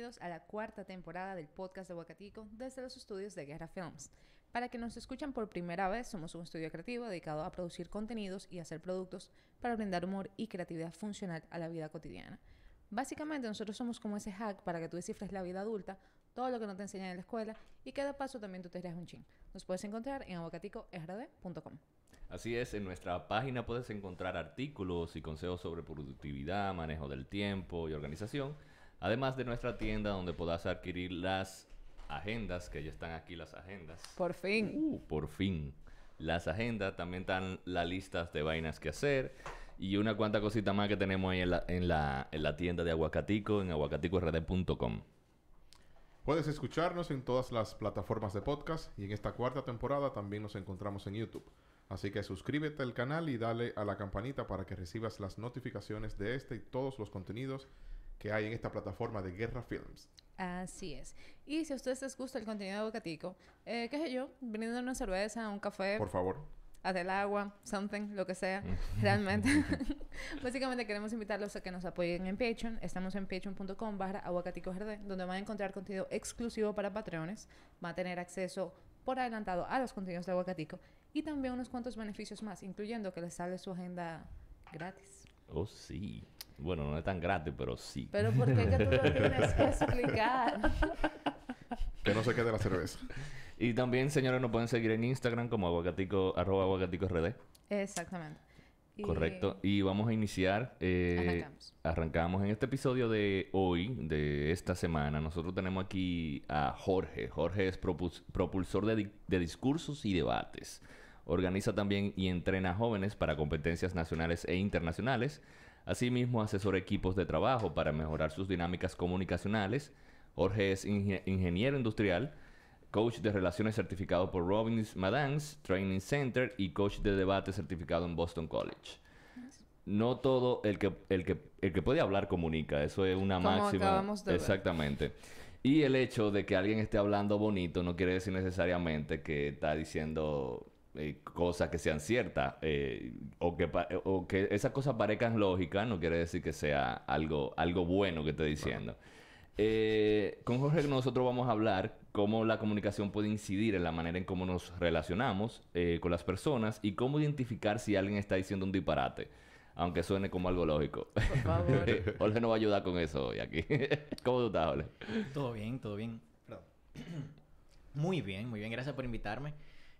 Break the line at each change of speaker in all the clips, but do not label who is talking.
bienvenidos a la cuarta temporada del podcast de Aguacatico desde los estudios de Guerra Films. Para que nos escuchen por primera vez, somos un estudio creativo dedicado a producir contenidos y hacer productos para brindar humor y creatividad funcional a la vida cotidiana. Básicamente, nosotros somos como ese hack para que tú descifres la vida adulta, todo lo que no te enseñan en la escuela y que de paso también tú te rías un chin. Nos puedes encontrar en aguacaticord.com.
Así es, en nuestra página puedes encontrar artículos y consejos sobre productividad, manejo del tiempo y organización, además de nuestra tienda donde podrás adquirir las agendas, que ya están aquí las agendas.
Por fin.
Por fin. Las agendas, también están las listas de vainas que hacer y una cuanta cosita más que tenemos ahí en la tienda de Aguacatico, en aguacaticord.com.
Puedes escucharnos en todas las plataformas de podcast y en esta cuarta temporada también nos encontramos en YouTube. Así que suscríbete al canal y dale a la campanita para que recibas las notificaciones de este y todos los contenidos que hay en esta plataforma de Guerra Films.
Así es. Y si a ustedes les gusta el contenido de Aguacatico, qué sé yo, brindando una cerveza, un café,
Por favor.
haz el agua, something, lo que sea, realmente. Básicamente queremos invitarlos a que nos apoyen en Patreon. Estamos en patreon.com/aguacaticogd, donde van a encontrar contenido exclusivo para Patreones. Van a tener acceso por adelantado a los contenidos de Aguacatico y también unos cuantos beneficios más, incluyendo que les sale su agenda gratis.
Oh, sí. Bueno, no es tan gratis, pero sí.
Pero ¿por qué que tú lo tienes que explicar?
Que no se quede la cerveza.
Y también, señores, nos pueden seguir en Instagram como aguacatico, @aguacaticord.
Exactamente.
Correcto. Y vamos a iniciar. Arrancamos. En este episodio de hoy, de esta semana, nosotros tenemos aquí a Jorge. Jorge es propulsor de discursos y debates. Organiza también y entrena a jóvenes para competencias nacionales e internacionales. Asimismo, asesora equipos de trabajo para mejorar sus dinámicas comunicacionales. Jorge es ingeniero industrial, coach de relaciones certificado por Robbins Madans Training Center y coach de debate certificado en Boston College. No todo el que puede hablar comunica. Eso es una
Como
máxima.
acabamos de ver.
Exactamente. Y el hecho de que alguien esté hablando bonito no quiere decir necesariamente que está diciendo cosas que sean ciertas o que esas cosas parezcan lógicas. No quiere decir que sea algo bueno que esté diciendo. Con Jorge nosotros vamos a hablar cómo la comunicación puede incidir en la manera en cómo nos relacionamos con las personas y cómo identificar si alguien está diciendo un disparate, aunque suene como algo lógico.
Por favor.
Jorge nos va a ayudar con eso hoy aquí. ¿Cómo tú estás, Jorge?
Todo bien, todo bien. Perdón. Muy bien, muy bien. Gracias por invitarme.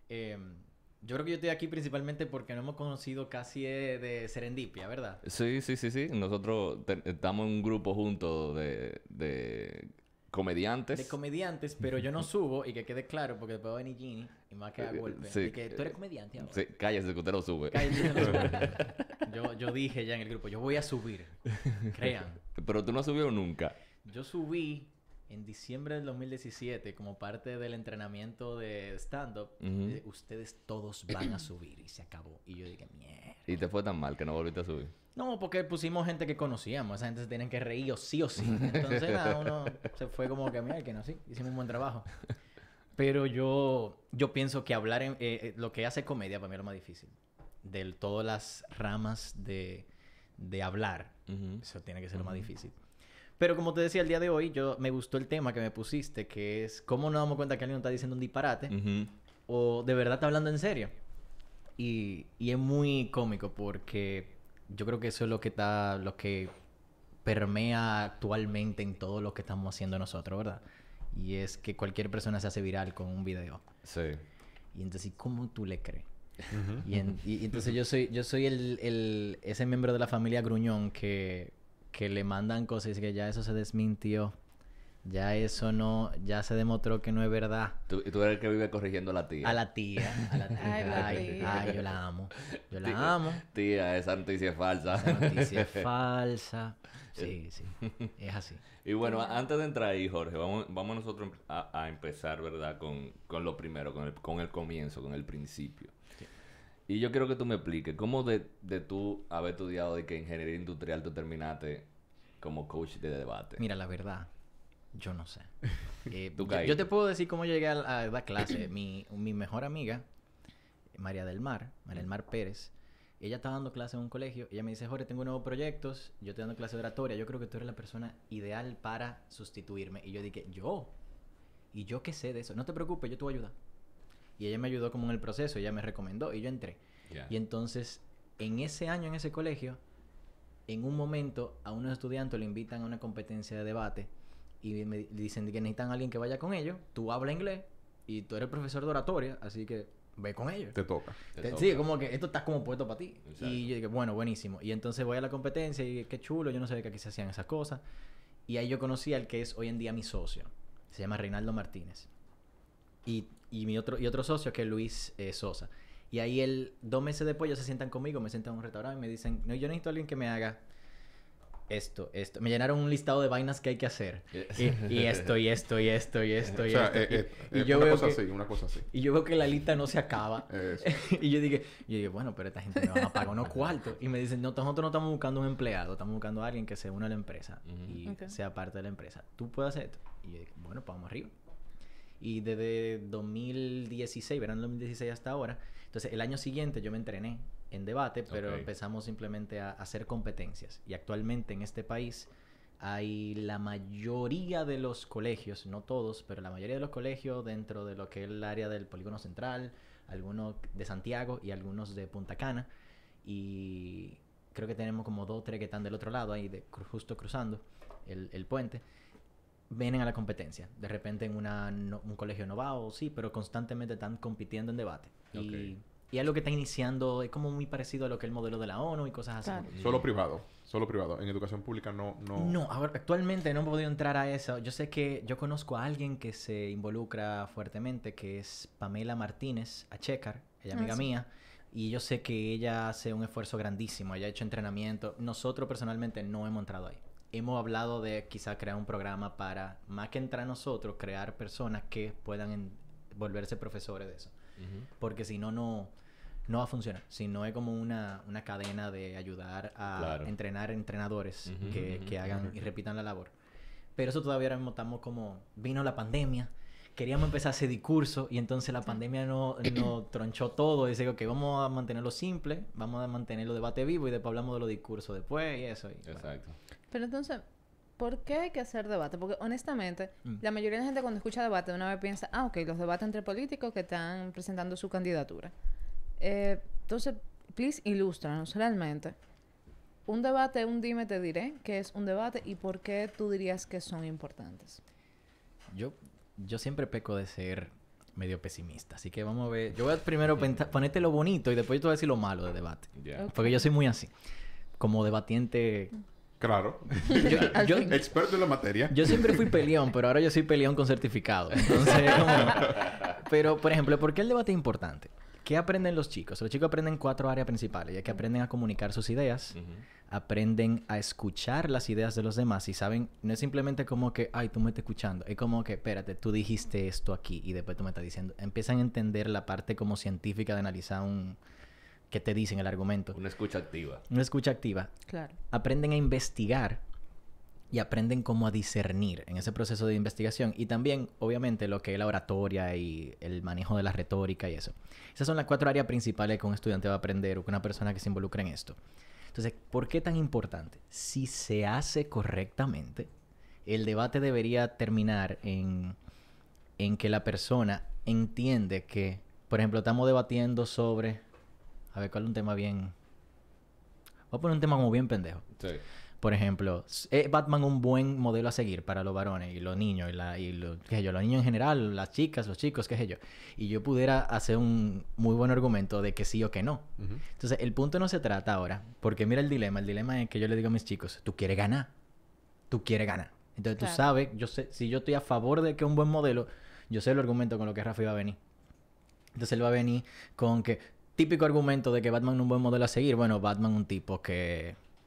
Yo creo que yo estoy aquí principalmente porque nos hemos conocido casi de serendipia, ¿verdad?
Sí. Nosotros estamos en un grupo juntos de comediantes.
De comediantes, pero yo no subo y que quede claro porque después va a venir Ginny y me va a quedar golpe.
Sí.
Y que tú eres comediante ahora.
Sí, cállese que usted lo sube.
Cállate, yo dije ya en el grupo, yo voy a subir. Crean.
Pero tú no has subido nunca.
Yo subí en diciembre del 2017 como parte del entrenamiento de stand-up. Ustedes todos van a subir y se acabó. Y yo dije, mierda.
Y te fue tan mal que no volviste a subir.
No, porque pusimos gente que conocíamos. Esa gente se tienen que reír o sí. Entonces, nada, uno se fue como que, mira, que no, sí. Hicimos un buen trabajo. Pero yo pienso que hablar lo que hace comedia para mí es lo más difícil. De todas las ramas de hablar. Eso tiene que ser lo más difícil. Pero como te decía, el día de hoy, me gustó el tema que me pusiste, que es cómo nos damos cuenta que alguien está diciendo un disparate o de verdad está hablando en serio. Y es muy cómico porque yo creo que eso es lo que permea actualmente en todo lo que estamos haciendo nosotros, ¿verdad? Y es que cualquier persona se hace viral con un video.
Sí.
Y entonces, ¿cómo tú le crees? Y entonces yo soy ese miembro de la familia gruñón que le mandan cosas y dice que ya eso se desmintió. Ya eso no... Ya se demostró que no es verdad.
Tú eres el que vive corrigiendo a la tía.
A la tía. Ay, yo la amo. Yo la amo.
Tía, esa noticia es falsa.
Esa noticia es falsa. Sí. Es así.
Y bueno, antes de entrar ahí, Jorge, vamos nosotros a empezar, ¿verdad? Con lo primero, con el comienzo, con el principio.
Sí.
Y yo quiero que tú me expliques cómo de tú haber estudiado de que ingeniería industrial tú terminaste como coach de debate.
Mira, la verdad, yo no sé.
Caíste.
Yo te puedo decir cómo llegué a dar clase. Mi mejor amiga, María del Mar Pérez, Ella está dando clase en un colegio. Ella me dice, Jorge, tengo nuevos proyectos. Yo estoy dando clase de oratoria. Yo creo que tú eres la persona ideal para sustituirme. Y yo dije, ¿yo? ¿Y yo qué sé de eso? No te preocupes, yo te voy a ayudar. Y ella me ayudó como en el proceso. Ella me recomendó y yo entré.
Yeah.
Y entonces, en ese año, en ese colegio, en un momento, a unos estudiantes le invitan a una competencia de debate. Y me dicen que necesitan a alguien que vaya con ellos. Tú hablas inglés y tú eres el profesor de oratoria, así que ve con ellos.
Te toca.
Sí, como que esto está como puesto para ti.
Exacto.
Y yo dije, bueno, buenísimo. Y entonces voy a la competencia y qué chulo, yo no sabía que aquí se hacían esas cosas. Y ahí yo conocí al que es hoy en día mi socio. Se llama Reinaldo Martínez. Y mi otro socio que es Luis Sosa. Y ahí 2 meses después ellos se sientan conmigo, me sientan en un restaurante y me dicen, no, yo necesito a alguien que me haga esto. Me llenaron un listado de vainas que hay que hacer. Y esto. Y yo
una cosa así.
Y yo veo que la lista no se acaba. Y yo dije, bueno, pero esta gente me van a pagar unos cuartos. Y me dicen, no, nosotros no estamos buscando un empleado, estamos buscando a alguien que se una a la empresa y sea parte de la empresa. ¿Tú puedes hacer esto? Y yo dije, bueno, pues vamos arriba. Y desde 2016, verano 2016 hasta ahora. Entonces, el año siguiente yo me entrené en debate, pero empezamos simplemente a hacer competencias. Y actualmente en este país hay la mayoría de los colegios, no todos, pero la mayoría de los colegios dentro de lo que es el área del Polígono Central, algunos de Santiago y algunos de Punta Cana. Y creo que tenemos como 2 o 3 que están del otro lado, ahí justo cruzando el puente. Vienen a la competencia. De repente en un colegio novado, sí, pero constantemente están compitiendo en debate. Y es lo que está iniciando, es como muy parecido a lo que es el modelo de la ONU y cosas así.
Claro.
Solo privado. En educación pública no...
No, ahora, actualmente no he podido entrar a eso. Yo sé que yo conozco a alguien que se involucra fuertemente, que es Pamela Martínez Achecar, ella es amiga mía. Y yo sé que ella hace un esfuerzo grandísimo, ella ha hecho entrenamiento. Nosotros personalmente no hemos entrado ahí. Hemos hablado de quizá crear un programa para, más que entrar nosotros, crear personas que puedan volverse profesores de eso. Porque si no, no va a funcionar. Si no es como una cadena de ayudar a entrenar entrenadores que hagan y repitan la labor. Pero eso todavía ahora mismo estamos como... Vino la pandemia, queríamos empezar a hacer discurso y entonces la pandemia nos tronchó todo. Dice, ok, vamos a mantenerlo simple, vamos a mantenerlo debate vivo y después hablamos de los discursos después y eso.
Exacto.
Bueno.
Pero entonces, ¿por qué hay que hacer debate? Porque honestamente, la mayoría de la gente cuando escucha debate de una vez piensa, ok, los debates entre políticos que están presentando su candidatura. Entonces, please, ilústranos realmente. Un debate, un dime te diré que es un debate y por qué tú dirías que son importantes.
Yo siempre peco de ser medio pesimista, así que vamos a ver. Yo voy a primero ponerte lo bonito y después yo te voy a decir lo malo de debate. Porque yo soy muy así, como debatiente.
Claro.
Yo
experto en la materia.
Yo siempre fui peleón, pero ahora yo soy peleón con certificado. Entonces, pero, por ejemplo, ¿por qué el debate es importante? ¿Qué aprenden los chicos? Los chicos aprenden 4 áreas principales, ya que aprenden a comunicar sus ideas, aprenden a escuchar las ideas de los demás y saben, no es simplemente como que, ay, tú me estás escuchando, es como que, espérate, tú dijiste esto aquí y después tú me estás diciendo. Empiezan a entender la parte como científica de analizar que te dicen el argumento.
Una escucha activa.
Una escucha activa.
Claro.
Aprenden a investigar y aprenden cómo a discernir en ese proceso de investigación. Y también, obviamente, lo que es la oratoria y el manejo de la retórica y eso. Esas son las 4 áreas principales que un estudiante va a aprender o que una persona que se involucra en esto. Entonces, ¿por qué tan importante? Si se hace correctamente, el debate debería terminar en que la persona entiende que, por ejemplo, estamos debatiendo sobre... A ver, ¿cuál es un tema bien...? Voy a poner un tema como bien pendejo.
Sí.
Por ejemplo, ¿es Batman un buen modelo a seguir para los varones y los niños? ¿Qué sé yo? Los niños en general, las chicas, los chicos, qué sé yo. Y yo pudiera hacer un muy buen argumento de que sí o que no. Entonces, el punto no se trata ahora. Porque mira el dilema. El dilema es que yo le digo a mis chicos, tú quieres ganar. Tú quieres ganar. Entonces, tú sabes, yo sé, si yo estoy a favor de que es un buen modelo, yo sé el argumento con lo que Rafa iba a venir. Entonces, él va a venir con que... Típico argumento de que Batman es un buen modelo a seguir. Bueno, Batman es un tipo que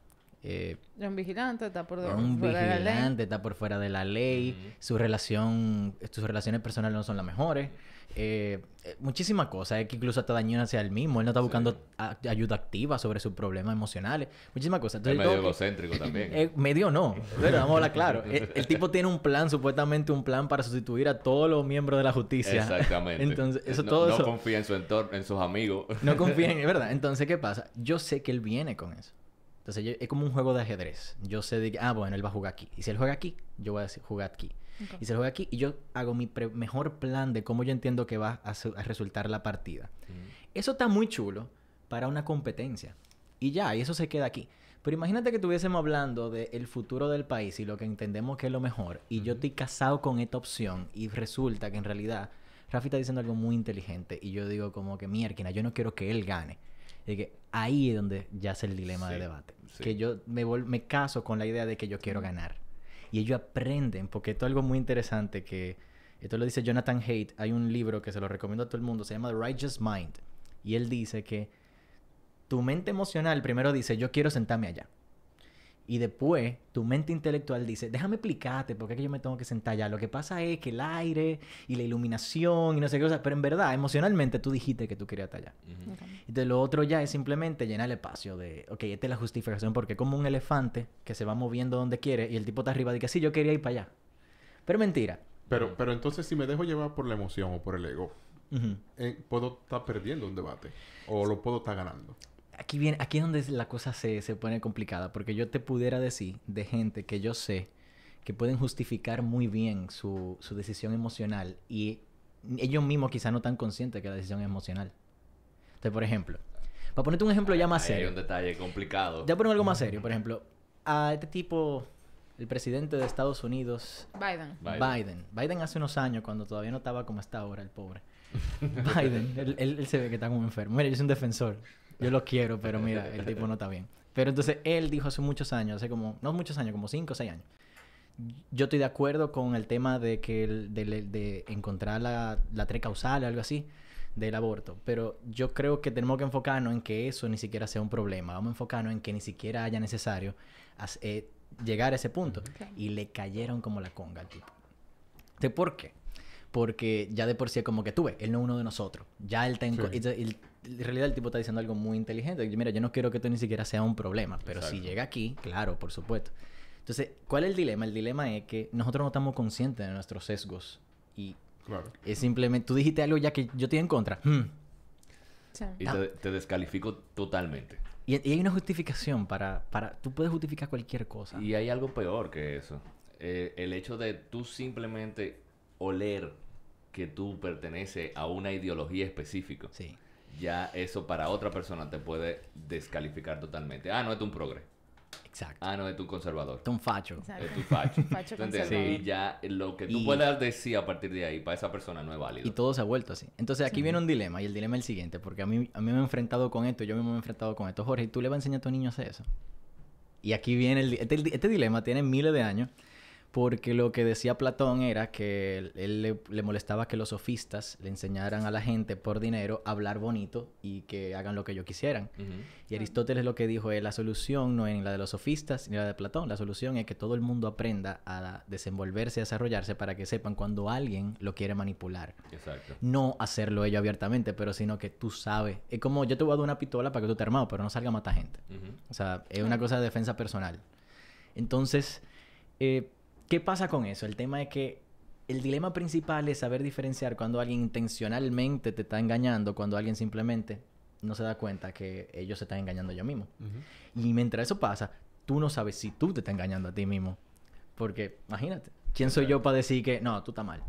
Un vigilante está por fuera
un
de la ley.
vigilante está por fuera de la ley, sus relaciones personales no son las mejores, muchísimas cosas, es que incluso hasta dañó hacia él mismo, él no está buscando ayuda activa sobre sus problemas emocionales, muchísimas cosas.
Entonces, es medio egocéntrico también.
Medio no, pero vamos a hablar claro. El tipo tiene un plan, supuestamente un plan para sustituir a todos los miembros de la justicia.
Exactamente.
Entonces,
no confía en su entorno, en sus amigos.
No confía en... Es verdad. Entonces, ¿qué pasa? Yo sé que él viene con eso. Entonces, es como un juego de ajedrez. Yo sé de que, bueno, él va a jugar aquí. Y si él juega aquí, yo voy a jugar aquí. Okay. Y si él juega aquí, y yo hago mi mejor plan de cómo yo entiendo que va a resultar la partida. Eso está muy chulo para una competencia. Y ya, y eso se queda aquí. Pero imagínate que estuviésemos hablando del futuro del país y lo que entendemos que es lo mejor. Y yo estoy casado con esta opción. Y resulta que en realidad Rafi está diciendo algo muy inteligente. Y yo digo como que, mierda, yo no quiero que él gane. De que ahí es donde yace el dilema de debate. Sí. Que yo me caso con la idea de que yo quiero ganar. Y ellos aprenden, porque esto es algo muy interesante que... Esto lo dice Jonathan Haidt. Hay un libro que se lo recomiendo a todo el mundo. Se llama The Righteous Mind. Y él dice que tu mente emocional primero dice, yo quiero sentarme allá. Y después, tu mente intelectual dice, déjame explicarte por qué es que yo me tengo que sentar allá. Lo que pasa es que el aire y la iluminación y no sé qué cosa. Pero en verdad, emocionalmente, tú dijiste que tú querías estar allá. Okay. Entonces, lo otro ya es simplemente llenar el espacio de... Ok, esta es la justificación. Porque es como un elefante que se va moviendo donde quiere y el tipo está arriba y dice, sí, yo quería ir para allá. Pero mentira.
Pero entonces, si me dejo llevar por la emoción o por el ego, ¿puedo estar perdiendo un debate? ¿O lo puedo estar ganando?
Aquí es donde la cosa se pone complicada. Porque yo te pudiera decir de gente que yo sé que pueden justificar muy bien su decisión emocional. Y ellos mismos quizás no están conscientes que la decisión es emocional. Entonces, por ejemplo... Para ponerte un ejemplo ya más serio.
Hay un detalle complicado.
Ya pongo algo más serio. Por ejemplo, a este tipo... El presidente de Estados Unidos... Biden hace unos años, cuando todavía no estaba como está ahora, el pobre. Biden, él se ve que está como enfermo. Mira, yo soy un defensor. Yo lo quiero, pero mira, el tipo no está bien. Pero entonces, él dijo hace muchos años, no muchos años, como 5 o 6 años. Yo estoy de acuerdo con el tema de que de encontrar la 3 causal o algo así del aborto. Pero yo creo que tenemos que enfocarnos en que eso ni siquiera sea un problema. Vamos a enfocarnos en que ni siquiera haya necesario llegar a ese punto. Okay. Y le cayeron como la conga al tipo. ¿De por qué? Porque ya de por sí es como que tú ves, él no es uno de nosotros. Ya él está en realidad el tipo está diciendo algo muy inteligente. Mira, yo no quiero que esto ni siquiera sea un problema. Pero si llega aquí, claro, por supuesto. Entonces, ¿cuál es el dilema? El dilema es que nosotros no estamos conscientes de nuestros sesgos. Y es simplemente... Tú dijiste algo ya que yo estoy en contra.
Sí. Y te descalifico totalmente.
Y hay una justificación para... Tú puedes justificar cualquier cosa.
Y hay algo peor que eso. El hecho de tú simplemente oler que tú perteneces a una ideología específica.
Sí.
Ya eso para otra persona te puede descalificar totalmente. No es un progre.
Exacto.
No es un conservador.
Es un facho.
Exacto. Es tu facho.
Facho conservador.
Sí. Y ya lo que tú puedas decir a partir de ahí para esa persona no es válido.
Y todo se ha vuelto así. Entonces aquí viene un dilema. Y el dilema es el siguiente. Porque a mí me he enfrentado con esto. Yo mismo me he enfrentado con esto. Jorge, ¿tú le vas a enseñar a tu niño a hacer eso? Y aquí viene este dilema. Tiene miles de años. Porque lo que decía Platón era que él le molestaba que los sofistas le enseñaran a la gente por dinero a hablar bonito y que hagan lo que ellos quisieran. Y Aristóteles lo que dijo es la solución no es la de los sofistas ni la de Platón. La solución es que todo el mundo aprenda a desenvolverse, a desarrollarse para que sepan cuando alguien lo quiere manipular.
Exacto.
No hacerlo ellos abiertamente, pero sino que tú sabes. Es como yo te voy a dar una pistola para que tú te armado, pero no salga a matar gente. O sea, es una cosa de defensa personal. Entonces... ¿qué pasa con eso? El tema es que el dilema principal es saber diferenciar cuando alguien intencionalmente te está engañando, cuando alguien simplemente no se da cuenta que ellos se están engañando a ellos mismos. Y mientras eso pasa, tú no sabes si tú te estás engañando a ti mismo. Porque, imagínate, ¿quién soy yo para decir que no, tú estás mal?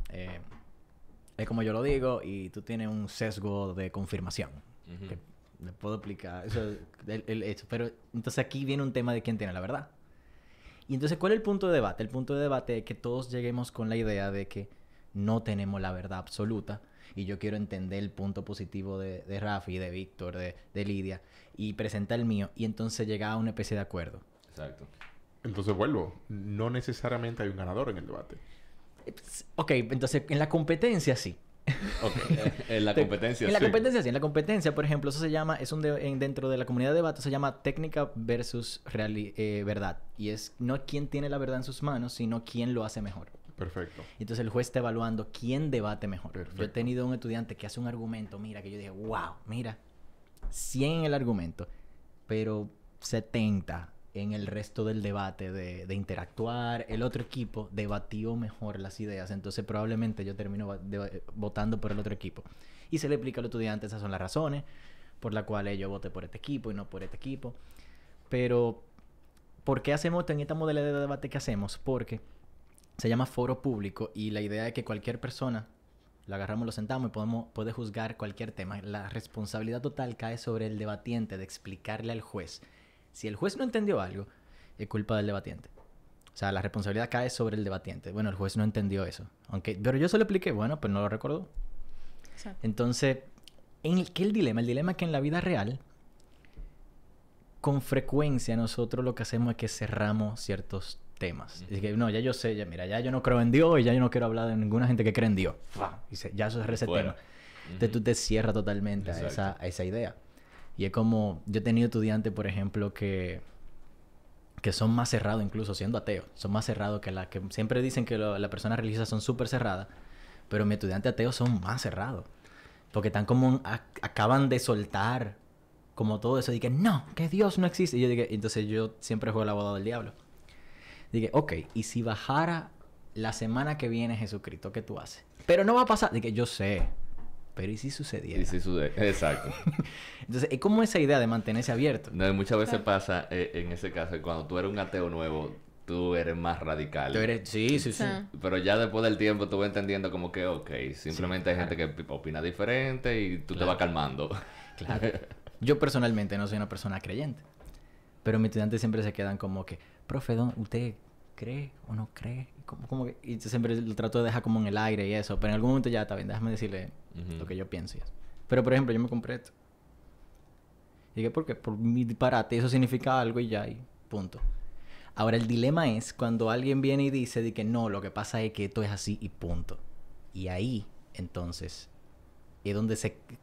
Es como yo lo digo y tú tienes un sesgo de confirmación. Que le puedo explicar eso, pero entonces aquí viene un tema de quién tiene la verdad. Y entonces, ¿cuál es el punto de debate? El punto de debate es que todos lleguemos con la idea de que no tenemos la verdad absoluta. Y yo quiero entender el punto positivo de Rafi, de Víctor, de Lidia. Y presentar el mío. Y entonces llegar a una especie de acuerdo.
Exacto.
Entonces vuelvo. No necesariamente hay un ganador en el debate.
Ok, entonces en la competencia sí.
En la competencia,
En la competencia, sí. En la competencia, por ejemplo, eso se llama... dentro de la comunidad de debate se llama técnica versus verdad. Y es no quién tiene la verdad en sus manos, sino quién lo hace mejor.
Perfecto.
Entonces el juez está evaluando quién debate mejor.
Perfecto.
Yo he tenido un estudiante que hace un argumento, mira, que yo dije, wow, mira, 100 en el argumento, pero 70 en el resto del debate de interactuar. El otro equipo debatió mejor las ideas, entonces probablemente yo termino votando por el otro equipo. Y se le explica al estudiante, esas son las razones por las cuales yo voté por este equipo y no por este equipo. Pero, ¿por qué hacemos esto en esta modalidad de debate que hacemos? Porque se llama foro público y la idea es que cualquier persona, lo agarramos, lo sentamos y puede juzgar cualquier tema. La responsabilidad total cae sobre el debatiente de explicarle al juez. Si el juez no entendió algo, es culpa del debatiente. O sea, la responsabilidad cae sobre el debatiente. Bueno, el juez no entendió eso. Pero yo se lo expliqué. Bueno, pues no lo recordó. Sí. Entonces, ¿qué es el dilema? El dilema es que en la vida real, con frecuencia nosotros lo que hacemos es que cerramos ciertos temas. Es que, no, ya yo sé, ya yo no creo en Dios y ya yo no quiero hablar de ninguna gente que cree en Dios. Y ya eso es ese tema. Entonces tú te cierras totalmente a esa idea. Y es como, yo he tenido estudiantes, por ejemplo, que son más cerrados, incluso siendo ateos. Son más cerrados que que siempre dicen que las personas religiosas son súper cerradas, pero mis estudiantes ateos son más cerrados. Porque están como, acaban de soltar como todo eso. Dije, no, que Dios no existe. Y yo dije, entonces yo siempre juego el abogado del diablo. Dije, ok, ¿y si bajara la semana que viene Jesucristo, qué tú haces? Pero no va a pasar. Dije, yo sé. Pero ¿y si sucediera?
Exacto.
Entonces, es como esa idea de mantenerse abierto.
No, muchas veces pasa en ese caso, cuando tú eres un ateo nuevo, tú eres más radical.
Sí.
Pero ya después del tiempo tú vas entendiendo como que, ok, simplemente hay gente que opina diferente y tú te vas calmando.
Claro. Yo personalmente no soy una persona creyente. Pero mis estudiantes siempre se quedan como que, profe, ¿usted cree o no cree? Y yo siempre lo trato de dejar como en el aire y eso. Pero en algún momento ya está bien, déjame decirle lo que yo pienso y eso. Pero, por ejemplo, yo me compré esto. Y dije, ¿por qué? Por mi disparate. Eso significa algo y ya, y punto. Ahora, el dilema es cuando alguien viene y dice de que no, lo que pasa es que esto es así y punto. Y ahí, entonces, es donde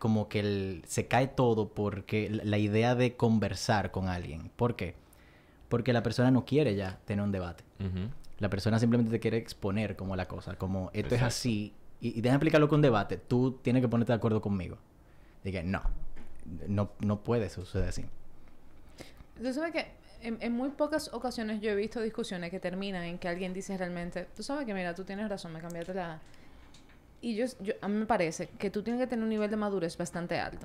se cae todo porque la idea de conversar con alguien. ¿Por qué? Porque la persona no quiere ya tener un debate. La persona simplemente te quiere exponer como la cosa. Como esto es así. Y déjame explicarlo con debate. Tú tienes que ponerte de acuerdo conmigo. Dije, no puede suceder así.
Tú sabes que en muy pocas ocasiones yo he visto discusiones que terminan en que alguien dice realmente, tú sabes que mira, tú tienes razón, me cambiaste la... Y a mí me parece que tú tienes que tener un nivel de madurez bastante alto.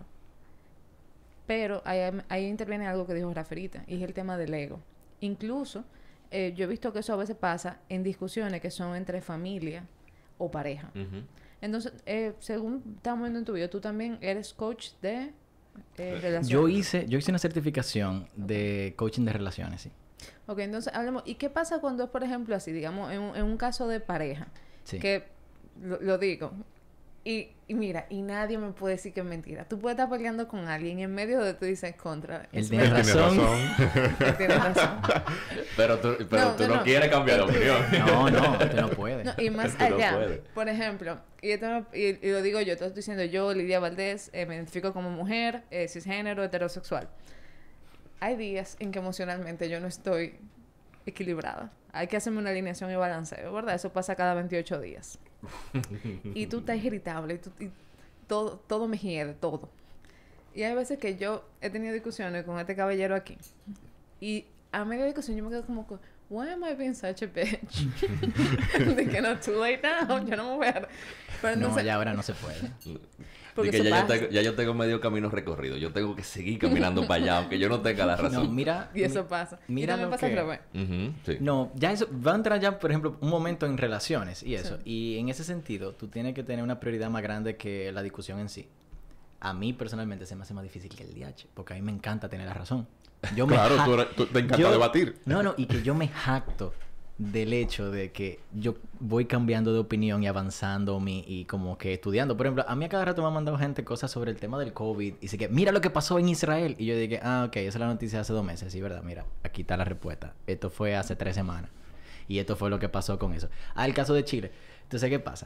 Pero ahí interviene algo que dijo Raferita, y es el tema del ego. Incluso, yo he visto que eso a veces pasa en discusiones que son entre familia o pareja. Entonces, según estamos viendo en tu video, tú también eres coach de relaciones.
Yo hice una certificación de coaching de relaciones, sí.
Ok, entonces hablemos. ¿Y qué pasa cuando es, por ejemplo, así, digamos, en un caso de pareja? Sí. Que, lo digo, y mira, y nadie me puede decir que es mentira. Tú puedes estar peleando con alguien y en medio de tú dices contra.
Él tiene razón.
Él tiene razón.
Pero tú no quieres cambiar de opinión.
No, tú no puedes.
No, y más allá, por ejemplo, y lo digo yo, te estoy diciendo yo, Lidia Valdés, me identifico como mujer, cisgénero, heterosexual. Hay días en que emocionalmente yo no estoy equilibrada. Hay que hacerme una alineación y balanceo, ¿verdad? Eso pasa cada 28 días. Y tú estás irritable y todo me hiede, todo. Y hay veces que yo he tenido discusiones con este caballero aquí. Y a media discusión yo me quedo como... Why am I being such a bitch? De que no, too late now. Yo no me voy a...
Pero entonces... No, ya ahora no se puede.
Porque que ya yo tengo medio camino recorrido. Yo tengo que seguir caminando para allá, aunque yo no tenga la razón.
No, mira...
Y eso pasa.
Mira
y también pasa que
sí.
No, ya eso... Va a entrar ya, por ejemplo, un momento en relaciones y eso. Sí. Y en ese sentido, tú tienes que tener una prioridad más grande que la discusión en sí. A mí, personalmente, se me hace más difícil que el DH. Porque a mí me encanta tener la razón.
Claro, tú te encanta debatir.
No, y que yo me jacto del hecho de que yo voy cambiando de opinión y avanzando y como que estudiando. Por ejemplo, a mí a cada rato me han mandado gente cosas sobre el tema del COVID. Y dice que, mira lo que pasó en Israel. Y yo dije, ok, esa es la noticia de hace 2 meses. Sí, ¿verdad? Mira, aquí está la respuesta. Esto fue hace 3 semanas. Y esto fue lo que pasó con eso. El caso de Chile. Entonces, ¿qué pasa?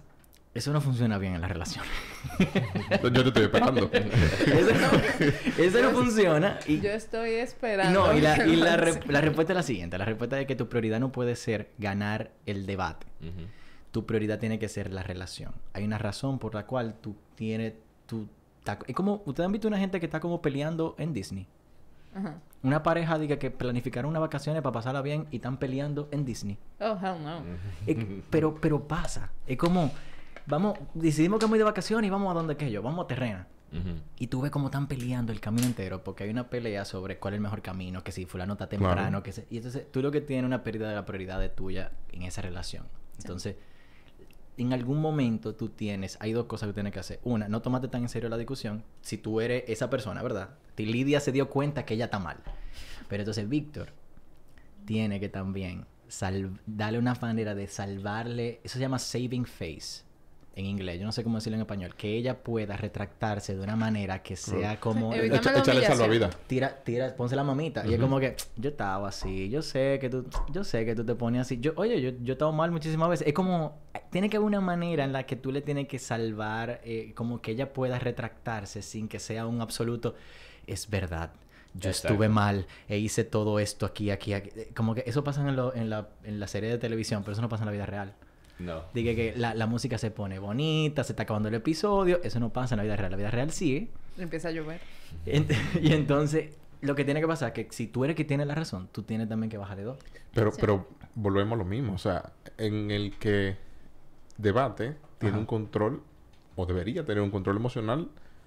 Eso no funciona bien en la relación.
Yo te estoy esperando.
Eso no funciona. Y,
yo estoy esperando.
no, y la respuesta es la siguiente. La respuesta es que tu prioridad no puede ser ganar el debate. Tu prioridad tiene que ser la relación. Hay una razón por la cual tú tienes... es como... ¿Ustedes han visto una gente que está como peleando en Disney?
Ajá.
Una pareja diga que planificaron unas vacaciones para pasarla bien y están peleando en Disney.
Oh, hell no.
Pero pasa. Es como... Vamos, decidimos que vamos de vacaciones y vamos a donde que yo, vamos a Terrena. Y tú ves cómo están peleando el camino entero porque hay una pelea sobre cuál es el mejor camino, que si fulano está temprano, que y entonces tú lo que tienes es una pérdida de la prioridad de tuya en esa relación. Entonces, en algún momento hay dos cosas que tienes que hacer. Una, no tomarte tan en serio la discusión si tú eres esa persona, ¿verdad? Lidia se dio cuenta que ella está mal. Pero entonces Víctor tiene que también darle una manera de salvarle, eso se llama saving face. En inglés, yo no sé cómo decirlo en español, que ella pueda retractarse de una manera que sea como...
Échale salvavidas.
Tira, ponse la mamita. Y es como que, yo estaba así, yo sé que tú te pones así. Yo he estado mal muchísimas veces. Es como, tiene que haber una manera en la que tú le tienes que salvar, como que ella pueda retractarse sin que sea un absoluto, es verdad. Yo estuve mal e hice todo esto aquí. Como que eso pasa en la serie de televisión, pero eso no pasa en la vida real.
No.
Diga que la música se pone bonita, se está acabando el episodio. Eso no pasa en la vida real. La vida real sigue.
Empieza a llover.
Y entonces, lo que tiene que pasar es que si tú eres que tiene la razón, tú tienes también que bajarle dos.
Pero volvemos a lo mismo. O sea, en el que debate tiene un control, o debería tener un control emocional,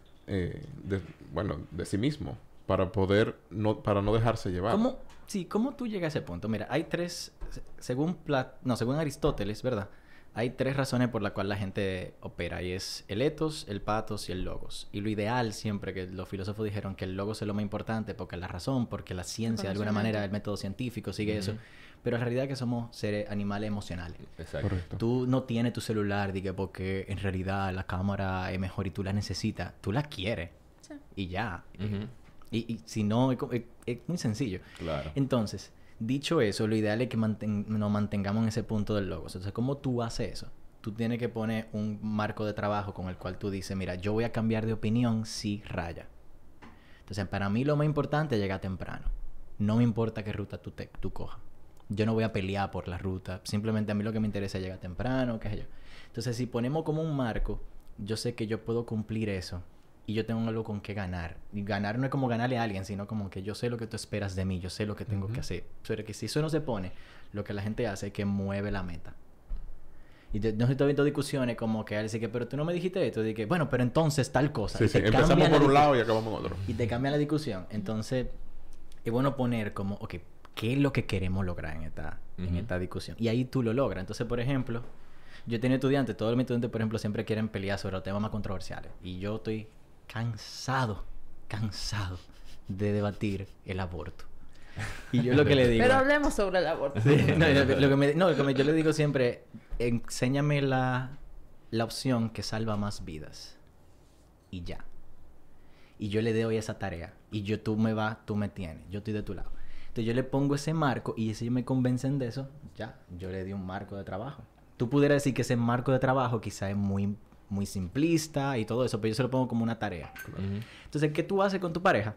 de sí mismo. Para no dejarse llevar.
¿Cómo tú llegas a ese punto? Mira, hay tres... Según Aristóteles, ¿verdad? Hay tres razones por las cuales la gente opera. Y es el ethos, el pathos y el logos. Y lo ideal siempre, que los filósofos dijeron que el logos es lo más importante porque es la razón, porque la ciencia, de alguna manera, el método científico sigue eso. Pero la realidad es que somos seres animales emocionales.
Exacto.
Correcto.
Tú no tienes tu celular, porque en realidad la cámara es mejor y tú la necesitas. Tú la quieres. Sí. Y ya. Y si no, es muy sencillo.
Claro.
Entonces... Dicho eso, lo ideal es que nos mantengamos en ese punto del logos. Entonces, ¿cómo tú haces eso? Tú tienes que poner un marco de trabajo con el cual tú dices, mira, yo voy a cambiar de opinión si raya. Entonces, para mí lo más importante es llegar temprano. No me importa qué ruta tú cojas. Yo no voy a pelear por la ruta. Simplemente a mí lo que me interesa es llegar temprano, qué sé yo. Entonces, si ponemos como un marco, yo sé que yo puedo cumplir eso. Y yo tengo algo con qué ganar. Y ganar no es como ganarle a alguien, sino como que yo sé lo que tú esperas de mí. Yo sé lo que tengo que hacer. Pero que si eso no se pone, lo que la gente hace es que mueve la meta. Y no estoy viendo discusiones como que él dice que, pero tú no me dijiste esto. Y dije, bueno, pero entonces tal cosa.
Sí, empezamos por un lado y acabamos en otro.
Y te cambia la discusión. Entonces, es bueno poner como, ok, ¿qué es lo que queremos lograr en esta discusión? Y ahí tú lo logras. Entonces, por ejemplo, yo he tenido estudiantes, todos mis estudiantes, por ejemplo, siempre quieren pelear sobre los temas más controversiales. Y yo estoy cansado de debatir el aborto. Y yo lo que le digo...
Pero hablemos sobre el aborto.
Sí, lo que yo le digo siempre, enséñame la opción que salva más vidas. Y ya. Y yo le doy esa tarea. Y tú me tienes. Yo estoy de tu lado. Entonces yo le pongo ese marco y si ellos me convencen de eso, ya, yo le di un marco de trabajo. Tú pudieras decir que ese marco de trabajo quizá es muy simplista y todo eso, pero yo se lo pongo como una tarea. Entonces, ¿qué tú haces con tu pareja?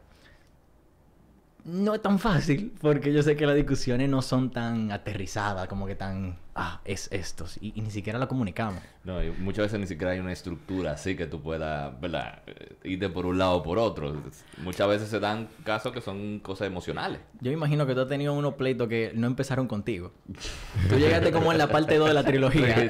No es tan fácil, porque yo sé que las discusiones no son tan aterrizadas, como que tan, es esto, y ni siquiera lo comunicamos.
No, y muchas veces ni siquiera hay una estructura así que tú puedas, ¿verdad? Irte por un lado o por otro. Muchas veces se dan casos que son cosas emocionales.
Yo imagino que tú has tenido unos pleitos que no empezaron contigo. Tú llegaste como en la parte 2 de la trilogía.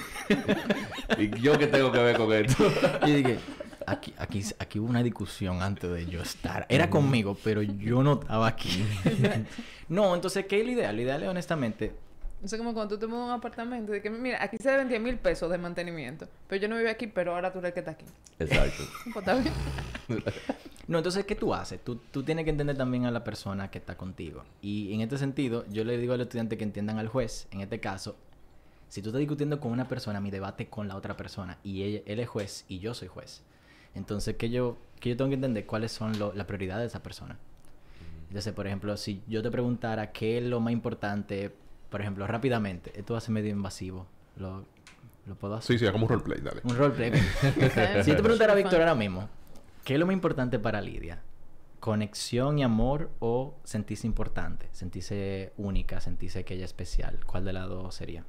¿Y yo qué tengo que ver con esto?
Y dije, aquí hubo una discusión antes de yo estar. Era conmigo, pero yo no estaba aquí. No, entonces, ¿qué es lo ideal? Lo ideal es, honestamente...
No sé, como cuando tú te mudas a un apartamento, de que, mira, aquí se deben 10,000 pesos de mantenimiento. Pero yo no vivo aquí, pero ahora tú eres el que está aquí.
Exacto.
Pues está bien.
No, entonces, ¿qué tú haces? Tú tienes que entender también a la persona que está contigo. Y en este sentido, yo le digo a los estudiantes que entiendan al juez. En este caso, si tú estás discutiendo con una persona, mi debate con la otra persona, y él es juez y yo soy juez. Entonces, que yo tengo que entender cuáles son las prioridades de esa persona. Entonces, por ejemplo, si yo te preguntara qué es lo más importante, por ejemplo, rápidamente, esto va a ser medio invasivo. ¿Lo puedo hacer?
Sí, como un roleplay, dale.
Un roleplay. Si yo te preguntara a Víctor ahora mismo, ¿qué es lo más importante para Lidia? ¿Conexión y amor o sentirse importante? Sentirse única, sentirse que ella es especial. ¿Cuál de las dos sería?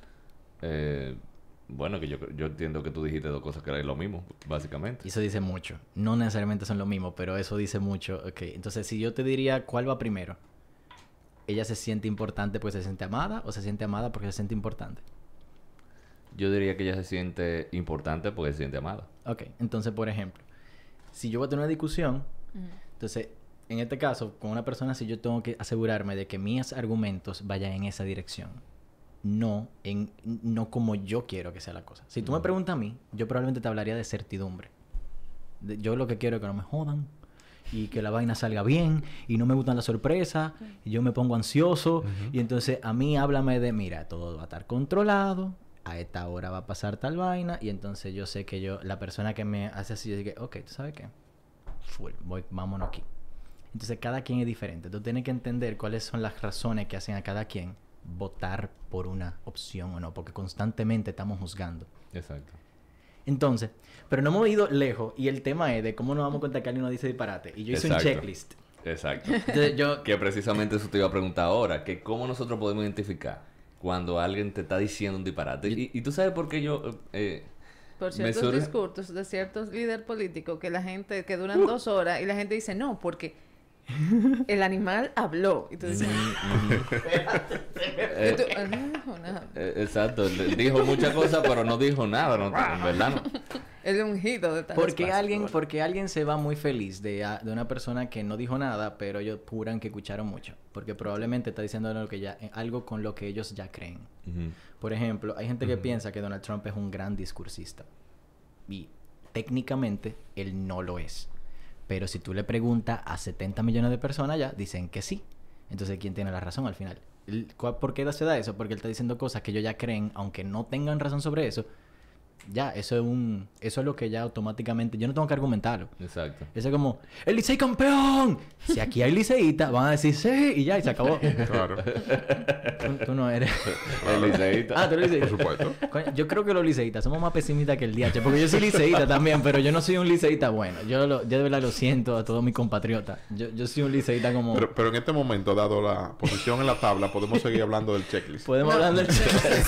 Bueno, que yo entiendo que tú dijiste dos cosas que eran lo mismo, básicamente.
Y eso dice mucho. No necesariamente son lo mismo, pero eso dice mucho. Ok, entonces si yo te diría cuál va primero, ¿ella se siente importante porque se siente amada o se siente amada porque se siente importante?
Yo diría que ella se siente importante porque se siente amada.
Ok, entonces por ejemplo, si yo voy a tener una discusión, entonces en este caso, con una persona así yo tengo que asegurarme de que mis argumentos vayan en esa dirección. No como yo quiero que sea la cosa. Si tú me preguntas a mí, yo probablemente te hablaría de certidumbre. Yo lo que quiero es que no me jodan y que la vaina salga bien y no me gustan las sorpresas y yo me pongo ansioso y entonces a mí háblame de, mira, todo va a estar controlado, a esta hora va a pasar tal vaina y entonces yo sé que la persona que me hace así, yo digo, ok, ¿tú sabes qué? Vámonos aquí. Entonces cada quien es diferente. Tú tienes que entender cuáles son las razones que hacen a cada quien votar por una opción o no, porque constantemente estamos juzgando.
Exacto.
Entonces, pero no hemos ido lejos y el tema es de cómo nos damos cuenta que alguien nos dice disparate. Y yo hice un checklist.
Exacto.
Entonces,
Que precisamente eso te iba a preguntar ahora, que cómo nosotros podemos identificar cuando alguien te está diciendo un disparate. Y tú sabes por qué yo...
por ciertos discursos de ciertos líderes políticos que la gente, que duran 2 horas y la gente dice, no, porque el animal habló. Y tú dices,
exacto, dijo muchas cosas, pero no dijo nada, ¿no? En verdad no.
El ungido de tal
porque alguien se va muy feliz de una persona que no dijo nada, pero ellos juran que escucharon mucho. Porque probablemente está diciendo algo con lo que ellos ya creen. Por ejemplo, hay gente que piensa que Donald Trump es un gran discursista. Y técnicamente él no lo es. Pero si tú le preguntas a 70 millones de personas ya, dicen que sí. Entonces, ¿quién tiene la razón al final? ¿Por qué se da eso? Porque él está diciendo cosas que ellos ya creen, aunque no tengan razón sobre eso. Ya, eso es lo que ya automáticamente... Yo no tengo que argumentarlo.
Exacto.
Eso es como... ¡El Licey campeón! Si aquí hay liceíta, van a decir sí y ya, y se acabó.
Claro.
Tú no eres...
El liceíta.
Ah, tú eres liceíta.
Por supuesto.
Coño, yo creo que los liceítas somos más pesimistas que el DH. Porque yo soy liceíta también, pero yo no soy un liceíta bueno. Yo de verdad lo siento a todos mis compatriotas. Yo soy un liceíta como...
Pero en este momento, dado la posición en la tabla, podemos seguir hablando del checklist.
Podemos hablar del checklist.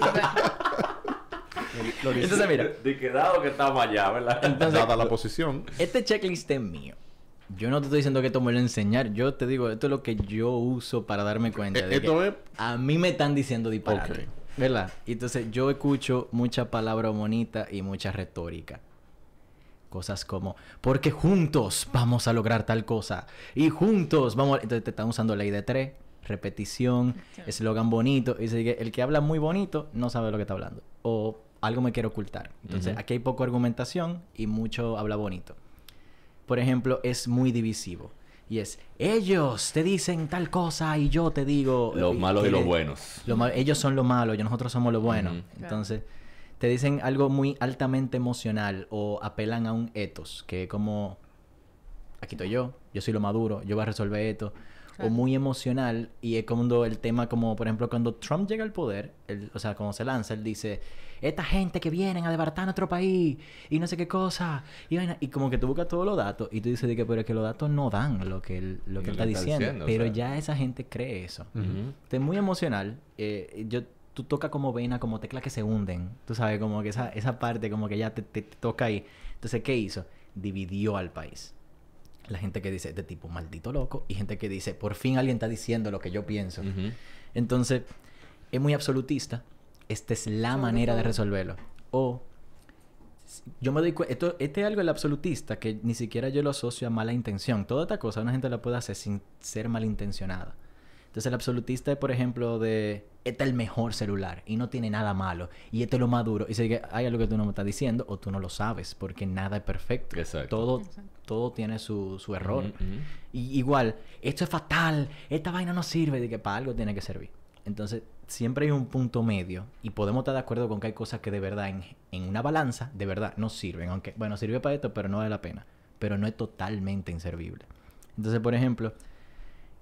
Entonces, mira.
De quedado que estamos allá, ¿verdad?
Entonces,
dada la posición.
Este checklist es mío. Yo no te estoy diciendo que esto me lo voy a enseñar. Yo te digo, esto es lo que yo uso para darme cuenta de
esto
que
es...
a mí me están diciendo disparate.
Ok.
¿Verdad? Y entonces yo escucho mucha palabra bonita y mucha retórica. Cosas como, porque juntos vamos a lograr tal cosa. Y juntos vamos a... Entonces te están usando ley de 3, repetición, eslogan bonito. Y dice que el que habla muy bonito no sabe lo que está hablando. O algo me quiere ocultar. Entonces, aquí hay poco argumentación y mucho habla bonito. Por ejemplo, es muy divisivo. Y es, ellos te dicen tal cosa y yo te digo...
Los malos y los buenos.
Ellos son lo malo y nosotros somos lo bueno. Entonces, te dicen algo muy altamente emocional o apelan a un ethos, que es como, aquí estoy yo soy lo maduro, yo voy a resolver esto. O muy emocional, y es cuando el tema, como por ejemplo cuando Trump llega al poder, o sea, cuando se lanza, él dice, esta gente que vienen a desbaratar nuestro país y no sé qué cosa, y como que tú buscas todos los datos y tú dices de que, pero es que los datos no dan lo que él está diciendo, pero ya esa gente cree eso. Entonces, muy emocional. Tú tocas como vena, como teclas que se hunden, tú sabes, como que esa parte como que ya te toca ahí. Entonces, ¿qué hizo? Dividió al país. La gente que dice, de tipo maldito loco, y gente que dice, por fin alguien está diciendo lo que yo pienso. Entonces, es muy absolutista. Esta es la manera de resolverlo. O, yo me doy cuenta, este es algo del absolutista que ni siquiera yo lo asocio a mala intención. Toda esta cosa una gente la puede hacer sin ser malintencionada. Entonces, el absolutista es, por ejemplo, de, este es el mejor celular y no tiene nada malo y este es lo más duro. Y dice que hay algo que tú no me estás diciendo o tú no lo sabes porque nada es perfecto.
Exacto.
Todo tiene su error. Y igual, esto es fatal, esta vaina no sirve, de que para algo tiene que servir. Entonces, siempre hay un punto medio y podemos estar de acuerdo con que hay cosas que de verdad en una balanza, de verdad, no sirven. Aunque, bueno, sirve para esto, pero no vale la pena. Pero no es totalmente inservible. Entonces, por ejemplo,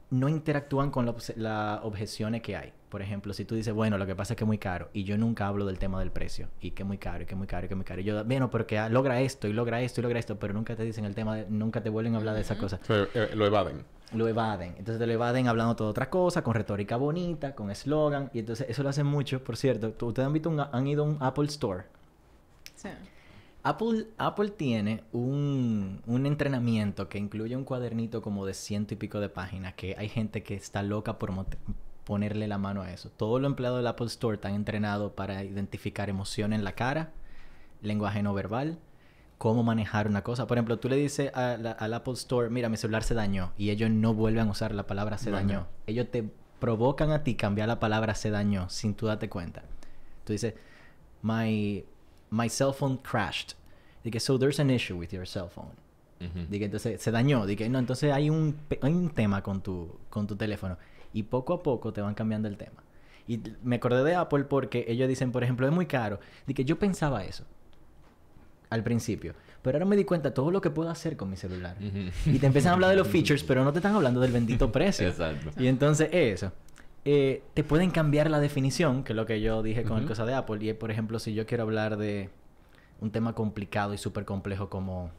no interactúan con las objeciones que hay. Por ejemplo, si tú dices, bueno, lo que pasa es que es muy caro, y yo nunca hablo del tema del precio, y que es muy caro, y que es muy caro, y que es muy caro. Y yo, bueno, pero que logra esto, y logra esto, y logra esto, pero nunca te dicen el tema, nunca te vuelven a hablar de esa cosa.
Lo evaden.
Lo evaden. Entonces te lo evaden hablando toda otra cosa, con retórica bonita, con eslogan, y entonces eso lo hacen mucho, por cierto. ¿Ustedes han ido a un Apple Store?
Sí.
Apple tiene un entrenamiento que incluye un cuadernito como de 100 y pico de páginas, que hay gente que está loca por ponerle la mano a eso. Todos los empleados del Apple Store están entrenados para identificar emoción en la cara, lenguaje no verbal, cómo manejar una cosa. Por ejemplo, tú le dices al Apple Store, mira, mi celular se dañó, y ellos no vuelven a usar la palabra se dañó. Ellos te provocan a ti cambiar la palabra se dañó sin tú darte cuenta. Tú dices, my cell phone crashed. Dije, so there's an issue with your cell phone. Dije, entonces se dañó. Dije, no, entonces hay un tema con tu teléfono. Y poco a poco te van cambiando el tema. Y me acordé de Apple porque ellos dicen, por ejemplo, es muy caro. Dije, yo pensaba eso al principio. Pero ahora me di cuenta de todo lo que puedo hacer con mi celular. Y te empiezan a hablar de los features, pero no te están hablando del bendito precio.
Exacto.
Y entonces eso. Te pueden cambiar la definición, que es lo que yo dije con el cosa de Apple. Y por ejemplo, si yo quiero hablar de un tema complicado y súper complejo como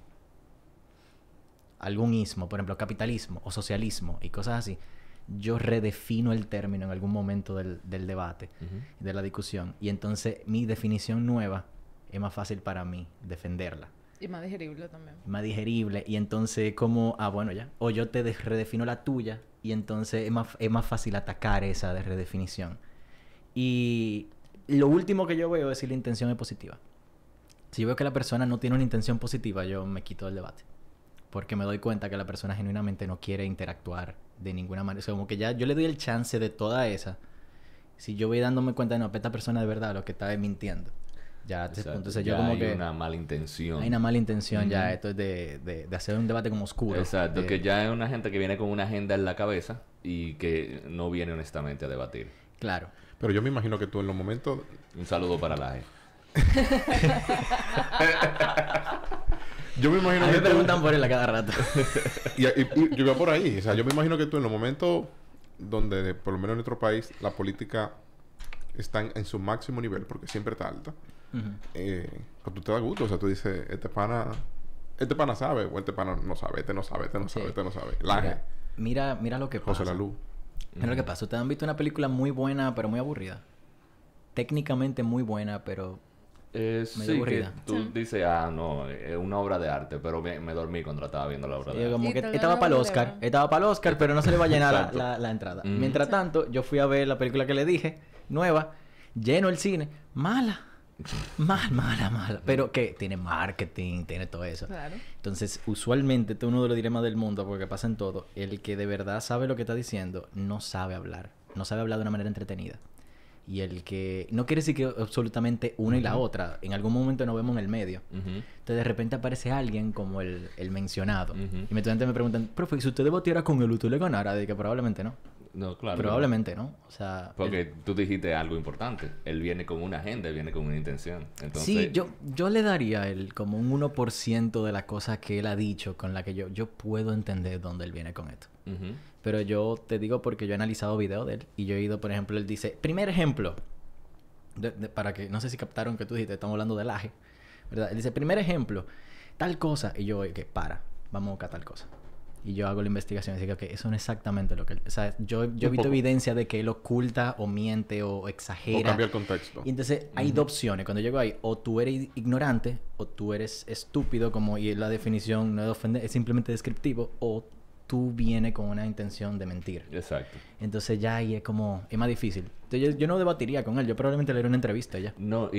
algún ismo, por ejemplo, capitalismo o socialismo y cosas así, yo redefino el término en algún momento del debate, de la discusión. Y entonces mi definición nueva es más fácil para mí defenderla.
Y más digerible también.
Más digerible. Y entonces como, bueno, ya. O yo te redefino la tuya y entonces es más fácil atacar esa de redefinición. Y lo último que yo veo es si la intención es positiva. Si yo veo que la persona no tiene una intención positiva, yo me quito del debate. Porque me doy cuenta que la persona genuinamente no quiere interactuar de ninguna manera. O sea, como que ya yo le doy el chance de toda esa. Si yo voy dándome cuenta de, no, esta persona de verdad lo que está es mintiendo. Ya, entonces yo como que...
hay una mala intención.
Hay una mala intención ya. Esto es de hacer un debate como oscuro.
Exacto. Que ya es una gente que viene con una agenda en la cabeza y que no viene honestamente a debatir.
Claro.
Pero yo me imagino que tú en los momentos...
Un saludo para la gente.
Yo me imagino
a mí
que
me preguntan por él a cada rato.
y yo iba por ahí. O sea, yo me imagino que tú en los momentos donde, por lo menos en nuestro país, la política está en su máximo nivel, porque siempre está alta, pues tú te das gusto. O sea, tú dices, este pana sabe, o este pana no sabe, este no sabe, este no sabe, este no sabe.
Mira lo que pasa.
José Lalú.
Mira lo que pasa. Ustedes han visto una película muy buena, pero muy aburrida. Técnicamente muy buena, pero...
sí, aburrida. Que tú dices, no, es una obra de arte, pero me dormí cuando estaba viendo la obra de arte.
Como que estaba para el Oscar, pero no se le va a llenar la entrada. Mientras tanto, yo fui a ver la película que le dije, nueva, lleno el cine, mala. Mala. Pero que tiene marketing, tiene todo eso.
Claro.
Entonces, usualmente, este es uno de los dilemas del mundo, porque pasa en todo. El que de verdad sabe lo que está diciendo, no sabe hablar. No sabe hablar de una manera entretenida. Y el que... No quiere decir que absolutamente una y la otra. En algún momento nos vemos en el medio. Entonces, de repente aparece alguien como el mencionado. Y mi estudiante me preguntan, profe, si usted debatiera con él, ¿usted le ganara? De que probablemente no.
No, claro.
Probablemente no. O sea...
Porque tú dijiste algo importante. Él viene con una agenda, él viene con una intención. Entonces...
Sí, yo le daría a él como un 1% de las cosas que él ha dicho con la que yo puedo entender dónde él viene con esto. Pero yo te digo porque yo he analizado videos de él y yo he ido, por ejemplo, él dice, primer ejemplo, para que, no sé si captaron que tú dijiste, estamos hablando del aje, ¿verdad? Él dice, primer ejemplo, tal cosa, y yo, vamos a buscar tal cosa. Y yo hago la investigación y digo, eso no es exactamente lo que él... O sea, yo he visto evidencia de que él oculta o miente o exagera.
O cambia el contexto.
Y entonces hay dos opciones. Cuando llego ahí, o tú eres ignorante o tú eres estúpido, y la definición no es de ofender, es simplemente descriptivo, o tú vienes con una intención de mentir.
Exacto.
Entonces ya ahí es más difícil. Entonces yo no debatiría con él. Yo probablemente le haría una entrevista ya.
No,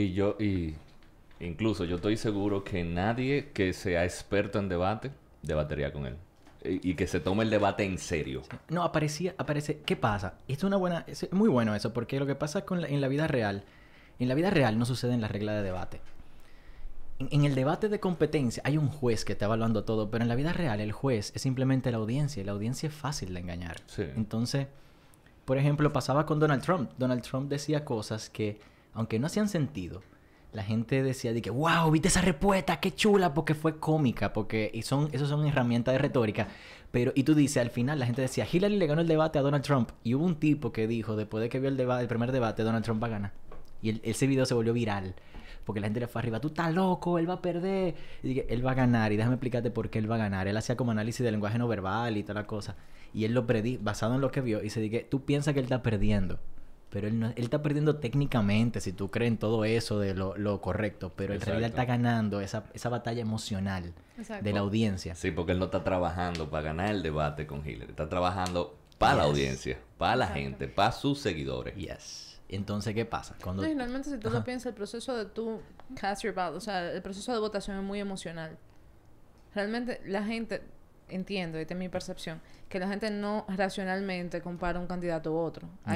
incluso yo estoy seguro que nadie que sea experto en debate debatería con él. Y que se tome el debate en serio.
Sí. No, aparece... ¿Qué pasa? Es muy bueno eso, porque lo que pasa en la vida real... En la vida real no sucede en la regla de debate. En el debate de competencia hay un juez que está evaluando todo, pero en la vida real el juez es simplemente la audiencia, y la audiencia es fácil de engañar.
Sí.
Entonces, por ejemplo, pasaba con Donald Trump. Donald Trump decía cosas que, aunque no hacían sentido, la gente decía de que, wow, ¿viste esa respuesta? ¡Qué chula! Porque fue cómica, porque esos son herramientas de retórica. Pero, y tú dices, al final la gente decía, Hillary le ganó el debate a Donald Trump. Y hubo un tipo que dijo, después de que vio el primer debate, Donald Trump va a ganar. Y ese video se volvió viral. Porque la gente le fue arriba, tú estás loco, él va a perder. Y dije, él va a ganar. Y déjame explicarte por qué él va a ganar. Él hacía como análisis del lenguaje no verbal y toda la cosa. Y él lo predijo, basado en lo que vio. Y se dije, tú piensas que él está perdiendo. Pero él está perdiendo técnicamente, si tú crees en todo eso de lo correcto. Pero en realidad está ganando esa batalla emocional de la audiencia.
Sí, porque él no está trabajando para ganar el debate con Hillary. Está trabajando para la audiencia, para la gente, para sus seguidores.
Yes. Entonces, ¿qué pasa? Cuando...
Finalmente, si tú lo piensas, el proceso de tú cast your ballot, o sea, el proceso de votación es muy emocional. Realmente, la gente, entiendo, esta es mi percepción, que la gente no racionalmente compara un candidato u otro.
No.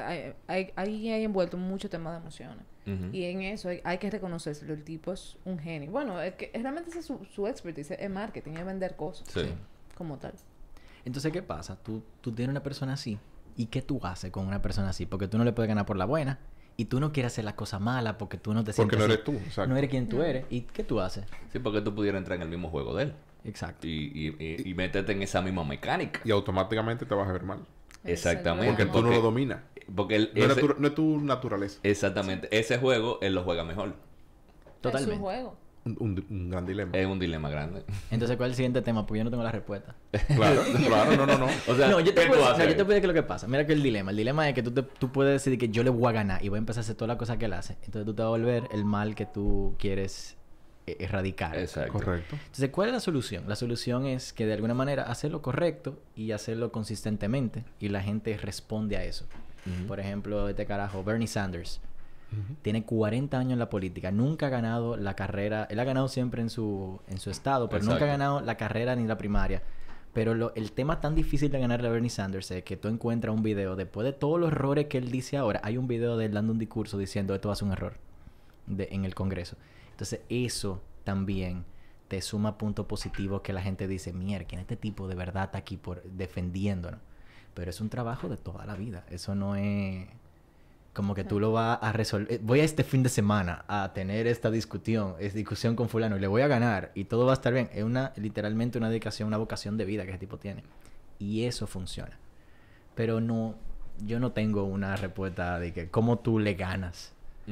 Hay envuelto mucho tema de emociones. Y en eso hay que reconocerlo. El tipo es un genio. Bueno, es que realmente ese es su expertise, es marketing, es vender cosas.
Sí.
Como tal.
Entonces, ¿qué pasa? Tú tienes una persona así. ¿Y qué tú haces con una persona así? Porque tú no le puedes ganar por la buena. Y tú no quieres hacer las cosas malas porque tú no te sientes
Porque no
así.
eres tú, exacto.
No eres quien tú eres. ¿Y qué tú haces?
Sí, porque tú pudieras entrar en el mismo juego de él.
Exacto.
Y meterte en esa misma mecánica.
Y automáticamente te vas a ver mal.
Exactamente.
Porque tú no lo dominas.
Porque
No es tu naturaleza.
Exactamente. Ese juego, él lo juega mejor.
Totalmente.
Es su juego.
Un gran dilema.
Es un dilema grande.
Entonces, ¿cuál es el siguiente tema? Porque yo no tengo la respuesta.
Claro, no.
O sea,
No, yo te
¿qué
puedo
tú haces?
decir qué es lo que pasa. Mira que el dilema es que tú puedes decidir que yo le voy a ganar y voy a empezar a hacer toda la cosa que él hace. Entonces tú te vas a volver el mal que tú quieres erradicar.
Exacto.
Correcto.
Entonces, ¿cuál es la solución? La solución es que de alguna manera hacerlo correcto y hacerlo consistentemente y la gente responde a eso. Por ejemplo, este carajo, Bernie Sanders. Tiene 40 años en la política. Nunca ha ganado la carrera. Él ha ganado siempre en su estado, pero nunca ha ganado la carrera ni la primaria. Pero el tema tan difícil de ganarle a Bernie Sanders es que tú encuentras un video, después de todos los errores que él dice ahora, hay un video de él dando un discurso diciendo esto va a ser un error en el Congreso. Entonces eso también te suma puntos positivos que la gente dice, mierda, este tipo de verdad está aquí defendiéndonos. Pero es un trabajo de toda la vida. Eso no es como que tú lo vas a resolver. Voy a este fin de semana a tener esta discusión con fulano y le voy a ganar y todo va a estar bien. Es literalmente una dedicación, una vocación de vida que ese tipo tiene. Y eso funciona. Pero yo no tengo una respuesta de que cómo tú le ganas.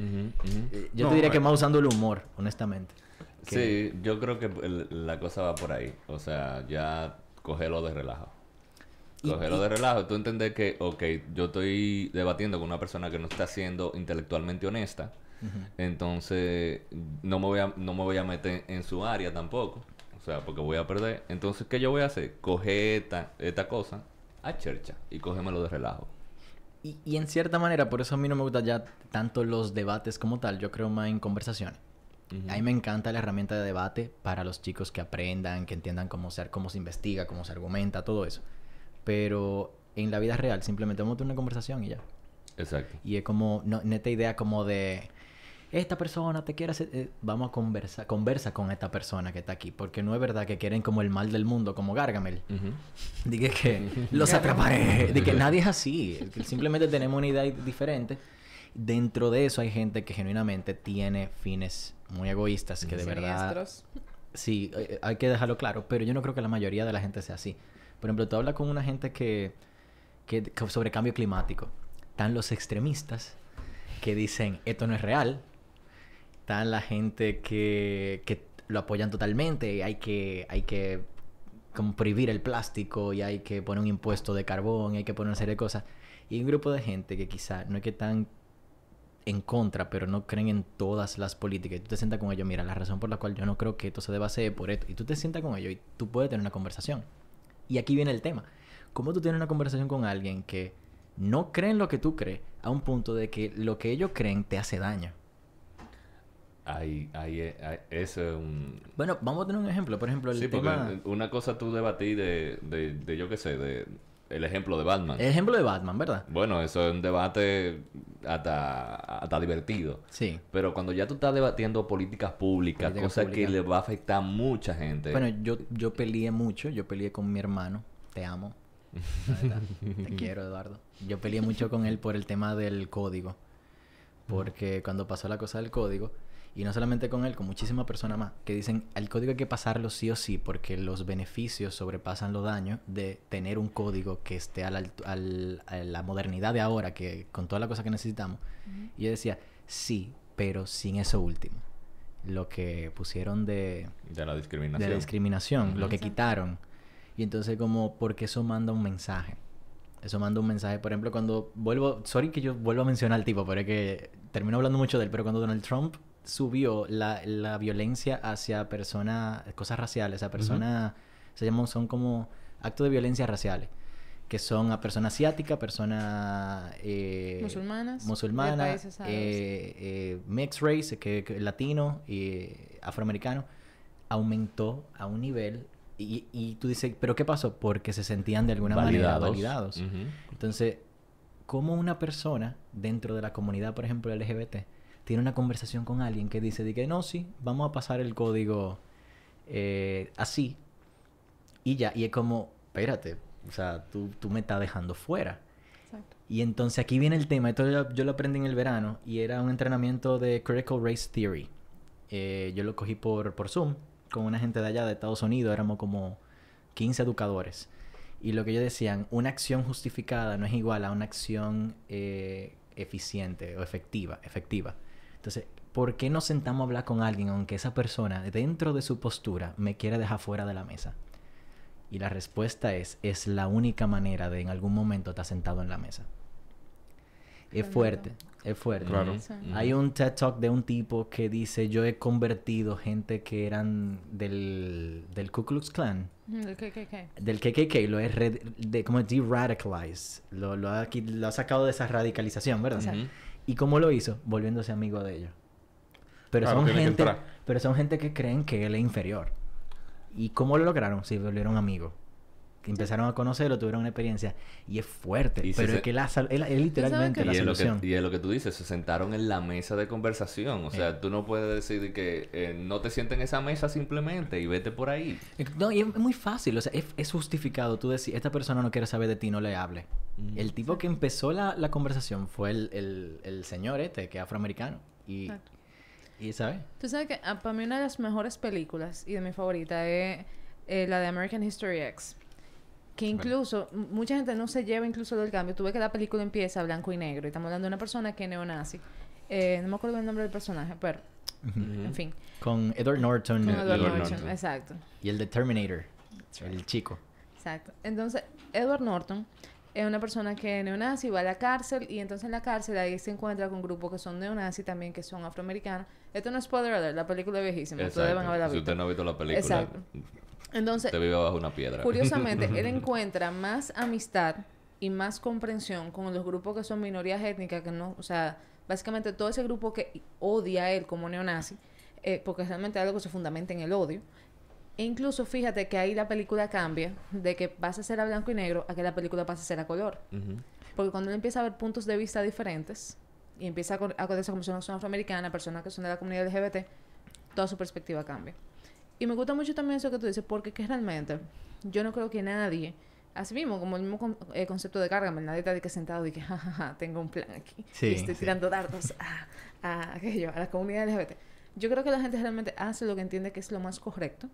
Yo te diría que más usando el humor, honestamente.
Sí, yo creo que la cosa va por ahí. O sea, ya cógelo de relajo. Cógelo de relajo. Tú entender que, ok, yo estoy debatiendo con una persona que no está siendo intelectualmente honesta. Entonces, no me voy a meter en su área tampoco. O sea, porque voy a perder. Entonces, ¿qué yo voy a hacer? Coger esta cosa a chercha y cógemelo de relajo.
Y en cierta manera, por eso a mí no me gusta ya tanto los debates como tal. Yo creo más en conversaciones. A mí me encanta la herramienta de debate para los chicos que aprendan, que entiendan cómo se investiga, cómo se argumenta, todo eso. Pero en la vida real simplemente vamos a tener una conversación y ya.
Exacto.
Y es como, esta idea como de, esta persona te quiere hacer, vamos a conversa con esta persona que está aquí. Porque no es verdad que quieren como el mal del mundo, como Gargamel. Dije que los atraparé. De que nadie es así. Que simplemente tenemos una idea diferente. Dentro de eso hay gente que genuinamente tiene fines muy egoístas que de verdad... Sí, hay que dejarlo claro. Pero yo no creo que la mayoría de la gente sea así. Por ejemplo, tú hablas con una gente que sobre cambio climático. Están los extremistas que dicen esto no es real. Están la gente que lo apoyan totalmente. Hay que como prohibir el plástico y hay que poner un impuesto de carbón y hay que poner una serie de cosas. Y hay un grupo de gente que quizá no es que están en contra, pero no creen en todas las políticas. Y tú te sientas con ellos, mira, la razón por la cual yo no creo que esto se deba hacer por esto. Y tú te sientas con ellos y tú puedes tener una conversación. Y aquí viene el tema. ¿Cómo tú tienes una conversación con alguien que no cree en lo que tú crees a un punto de que lo que ellos creen te hace daño?
Eso es un...
Bueno, vamos a tener un ejemplo. Por ejemplo, el tema...
porque una cosa tú debatí de yo qué sé, de el ejemplo de Batman.
El ejemplo de Batman, ¿verdad?
Bueno, eso es un debate hasta divertido.
Sí.
Pero cuando ya tú estás debatiendo políticas públicas, cosas que le va a afectar a mucha gente.
Bueno, yo peleé mucho. Yo peleé con mi hermano. Te amo. La verdad. Te quiero, Eduardo. Yo peleé mucho con él por el tema del código. Porque cuando pasó la cosa del código... Y no solamente con él, con muchísimas personas más, que dicen, el código hay que pasarlo sí o sí, porque los beneficios sobrepasan los daños de tener un código que esté a la modernidad de ahora, que con todas las cosas que necesitamos. Y yo decía, sí, pero sin eso último. Lo que pusieron de
la discriminación.
De la discriminación, lo que quitaron. Y entonces como, porque eso manda un mensaje. Eso manda un mensaje. Por ejemplo, cuando vuelvo... Sorry que yo vuelvo a mencionar al tipo, pero es que termino hablando mucho de él. Pero cuando Donald Trump subió la violencia hacia personas... Cosas raciales, a personas... son como actos de violencia raciales. Que son a personas asiáticas, personas... musulmanas, mixed race, que latino y afroamericano. Aumentó a un nivel... Y tú dices, ¿pero qué pasó? Porque se sentían de alguna manera validados. Entonces, ¿cómo una persona dentro de la comunidad, por ejemplo, LGBT, tiene una conversación con alguien que dice, no, sí, vamos a pasar el código así, y ya, y es como, espérate, o sea, tú me estás dejando fuera. Exacto. Y entonces aquí viene el tema, esto yo lo aprendí en el verano, y era un entrenamiento de Critical Race Theory. Yo lo cogí por Zoom, con una gente de allá de Estados Unidos, éramos como 15 educadores. Y lo que ellos decían, una acción justificada no es igual a una acción eficiente o efectiva. Entonces, ¿por qué nos sentamos a hablar con alguien aunque esa persona, dentro de su postura, me quiere dejar fuera de la mesa? Y la respuesta es la única manera de en algún momento estar sentado en la mesa. Es fuerte.
Claro.
Hay un TED Talk de un tipo que dice, yo he convertido gente que eran del Ku Klux Klan.
Del KKK.
Del KKK, lo he como de-radicalized. Lo ha sacado de esa radicalización, ¿verdad? ¿Y cómo lo hizo? Volviéndose amigo de ellos. Pero son gente que creen que él es inferior. ¿Y cómo lo lograron? Se volvieron amigos. Empezaron a conocerlo, tuvieron una experiencia. Y es fuerte. Pero es que es literalmente la solución.
Y es lo que tú dices. Se sentaron en la mesa de conversación. O sea, tú no puedes decir que no te sientes en esa mesa simplemente y vete por ahí.
No, y es muy fácil. O sea, es justificado. Tú decís, esta persona no quiere saber de ti, no le hable. El tipo que empezó la conversación fue el señor que es afroamericano. Y ¿sabes?
Tú sabes que para mí una de las mejores películas y de mi favorita es la de American History X. Que incluso, mucha gente no se lleva incluso del cambio. Tú ves que la película empieza blanco y negro. Y estamos hablando de una persona que es neonazi. No me acuerdo el nombre del personaje, pero... En fin.
Con Edward Norton.
Con Edward Norton, exacto.
Y el de Terminator. El chico.
Exacto. Entonces, Edward Norton es una persona que es neonazi, va a la cárcel. Y entonces en la cárcel ahí se encuentra con grupos que son neonazi también, que son afroamericanos. Esto no es spoiler alert, la película es viejísima. Ustedes deben haberla visto.
Si usted no ha visto la película...
Exacto. Entonces,
te vive bajo una piedra.
Curiosamente, él encuentra más amistad y más comprensión con los grupos que son minorías étnicas, que no, o sea, básicamente todo ese grupo que odia a él como neonazi, porque realmente es algo que se fundamenta en el odio. E incluso, fíjate que ahí la película cambia de que pasa a ser a blanco y negro a que la película pasa a ser a color. Porque cuando él empieza a ver puntos de vista diferentes y empieza a conocer como personas afroamericanas, personas que son de la comunidad LGBT, toda su perspectiva cambia. Y me gusta mucho también eso que tú dices, porque que realmente yo no creo que nadie, así mismo, como el mismo concepto de carga, nadie está de que sentado y que, jajaja, tengo un plan aquí.
Sí,
y estoy tirando dardos a la comunidad LGBT. Yo creo que la gente realmente hace lo que entiende que es lo más correcto.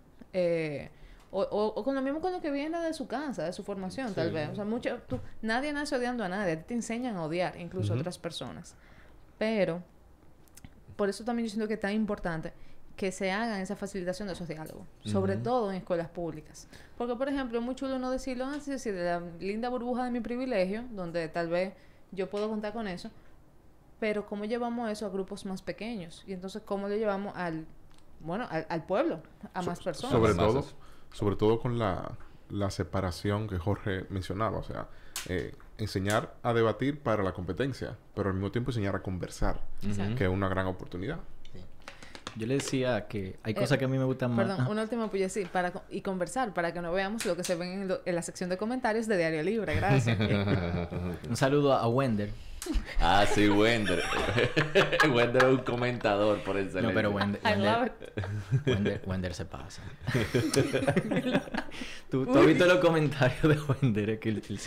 O con lo mismo con lo que viene de su casa, de su formación, tal vez. O sea, nadie nace odiando a nadie. Te enseñan a odiar, incluso a otras personas. Pero, por eso también yo siento que es tan importante que se hagan esa facilitación de esos diálogos, sobre todo en escuelas públicas. Porque, por ejemplo, es muy chulo no decirlo así, decir, de la linda burbuja de mi privilegio, donde tal vez yo puedo contar con eso, pero ¿cómo llevamos eso a grupos más pequeños? Y entonces, ¿cómo lo llevamos al pueblo, a más personas?
Sobre todo con la separación que Jorge mencionaba, o sea, enseñar a debatir para la competencia, pero al mismo tiempo enseñar a conversar, que es una gran oportunidad.
Yo le decía que hay cosas que a mí me gustan más.
Perdón, una última pues sí, y conversar, para que no veamos lo que se ven en la sección de comentarios de Diario Libre. Gracias.
Un saludo a Wender.
Ah, sí, Wender. Wender es un comentador por excelencia.
No, pero Wender se pasa. ¿Tú has visto los comentarios de Wender? Que él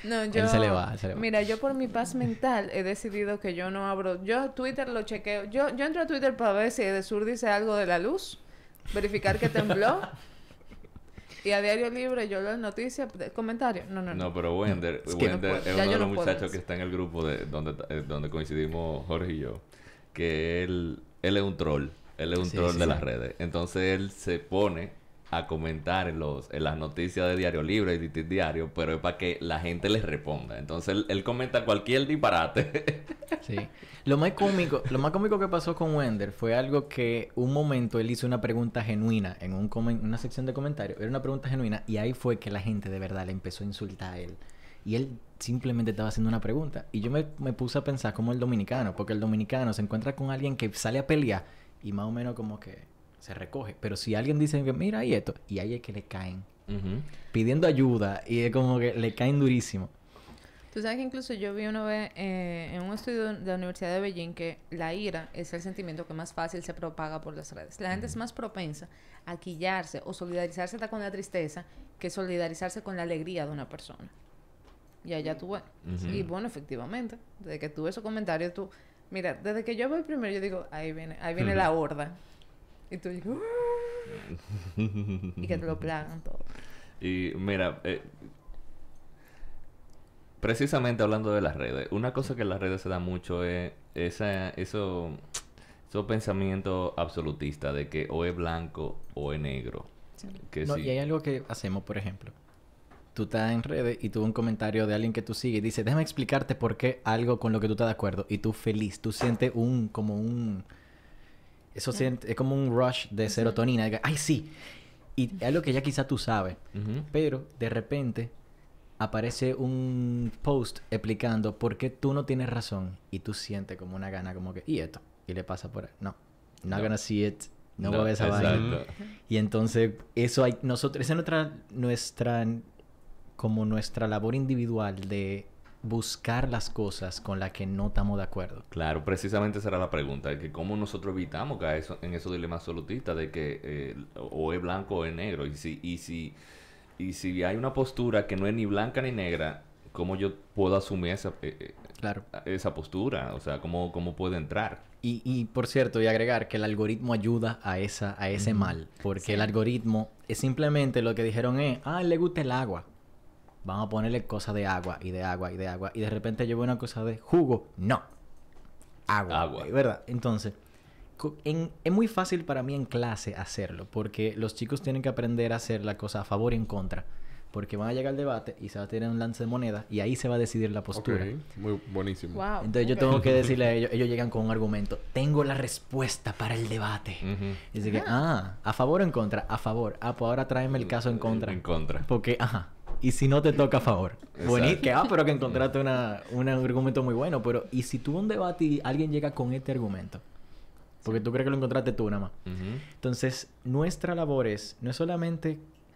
No,
Él se le va.
Mira, yo por mi paz mental he decidido que yo no abro... Yo Twitter lo chequeo. Yo entro a Twitter para ver si Edesur dice algo de la luz. Verificar que tembló. Y a Diario Libre yo leo noticias, comentarios. No.
No, pero Wender es uno de los muchachos que está en el grupo de donde coincidimos Jorge y yo. Que él es un troll. Él es un troll de las redes. Entonces él se pone a comentar en las noticias de Diario Libre y de Diario, pero es para que la gente les responda. Entonces él comenta cualquier disparate.
Sí. Lo más cómico que pasó con Wender fue algo que un momento él hizo una pregunta genuina en una sección de comentarios. Era una pregunta genuina y ahí fue que la gente de verdad le empezó a insultar a él. Y él simplemente estaba haciendo una pregunta. Y yo me puse a pensar como el dominicano, porque el dominicano se encuentra con alguien que sale a pelear y más o menos como que se recoge. Pero si alguien dice, mira ahí esto, y ahí es que le caen. Pidiendo ayuda y es como que le caen durísimo.
Tú sabes que incluso yo vi una vez en un estudio de la Universidad de Beijing que la ira es el sentimiento que más fácil se propaga por las redes. La gente es más propensa a quillarse o solidarizarse hasta con la tristeza que solidarizarse con la alegría de una persona. Y allá tú ves. Y bueno, efectivamente, desde que tuve esos comentarios, mira, desde que yo voy primero, yo digo, ahí viene la horda. Y tú dices, y que te lo plagan todo.
Y mira, precisamente hablando de las redes, una cosa que en las redes se da mucho es esos pensamientos absolutistas de que o es blanco o es negro.
Sí.
Y hay algo que hacemos, por ejemplo. Tú estás en redes y tuvo un comentario de alguien que tú sigues y dice, déjame explicarte por qué algo con lo que tú estás de acuerdo. Y tú feliz, tú sientes eso es como un rush de serotonina. ¡Ay, sí! Y es algo que ya quizá tú sabes. Pero de repente aparece un post explicando por qué tú no tienes razón. Y tú sientes como una gana, como que, ¿y esto? Y le pasa por ahí. No. Not gonna see it. No voy a ver esa vaina. Y entonces, esa es nuestra labor individual de buscar las cosas con las que no estamos de acuerdo.
Claro, precisamente esa era la pregunta, de que cómo nosotros evitamos caer en esos dilemas absolutistas de que o es blanco o es negro. Y si hay una postura que no es ni blanca ni negra, ¿cómo yo puedo asumir esa postura? O sea, ¿cómo puede entrar?
Y por cierto, y agregar que el algoritmo ayuda a ese mal. Porque el algoritmo es simplemente lo que dijeron él le gusta el agua. Vamos a ponerle cosas de agua y de agua y de agua. Y de repente yo veo una cosa de jugo. No. Agua. ¿Verdad? Entonces, es muy fácil para mí en clase hacerlo. Porque los chicos tienen que aprender a hacer la cosa a favor y en contra. Porque van a llegar al debate y se va a tener un lance de moneda. Y ahí se va a decidir la postura.
Muy buenísimo.
Wow.
Entonces yo tengo que decirle a ellos llegan con un argumento. Tengo la respuesta para el debate. Y dice que, ¿a favor o en contra? A favor. Pues ahora tráeme el caso en contra.
En contra.
Porque, y si no te toca a favor. Pero que encontraste un argumento muy bueno. Pero, ¿y si tuvo un debate y alguien llega con este argumento? Porque tú crees que lo encontraste tú nada más. Entonces, nuestra labor no es solamente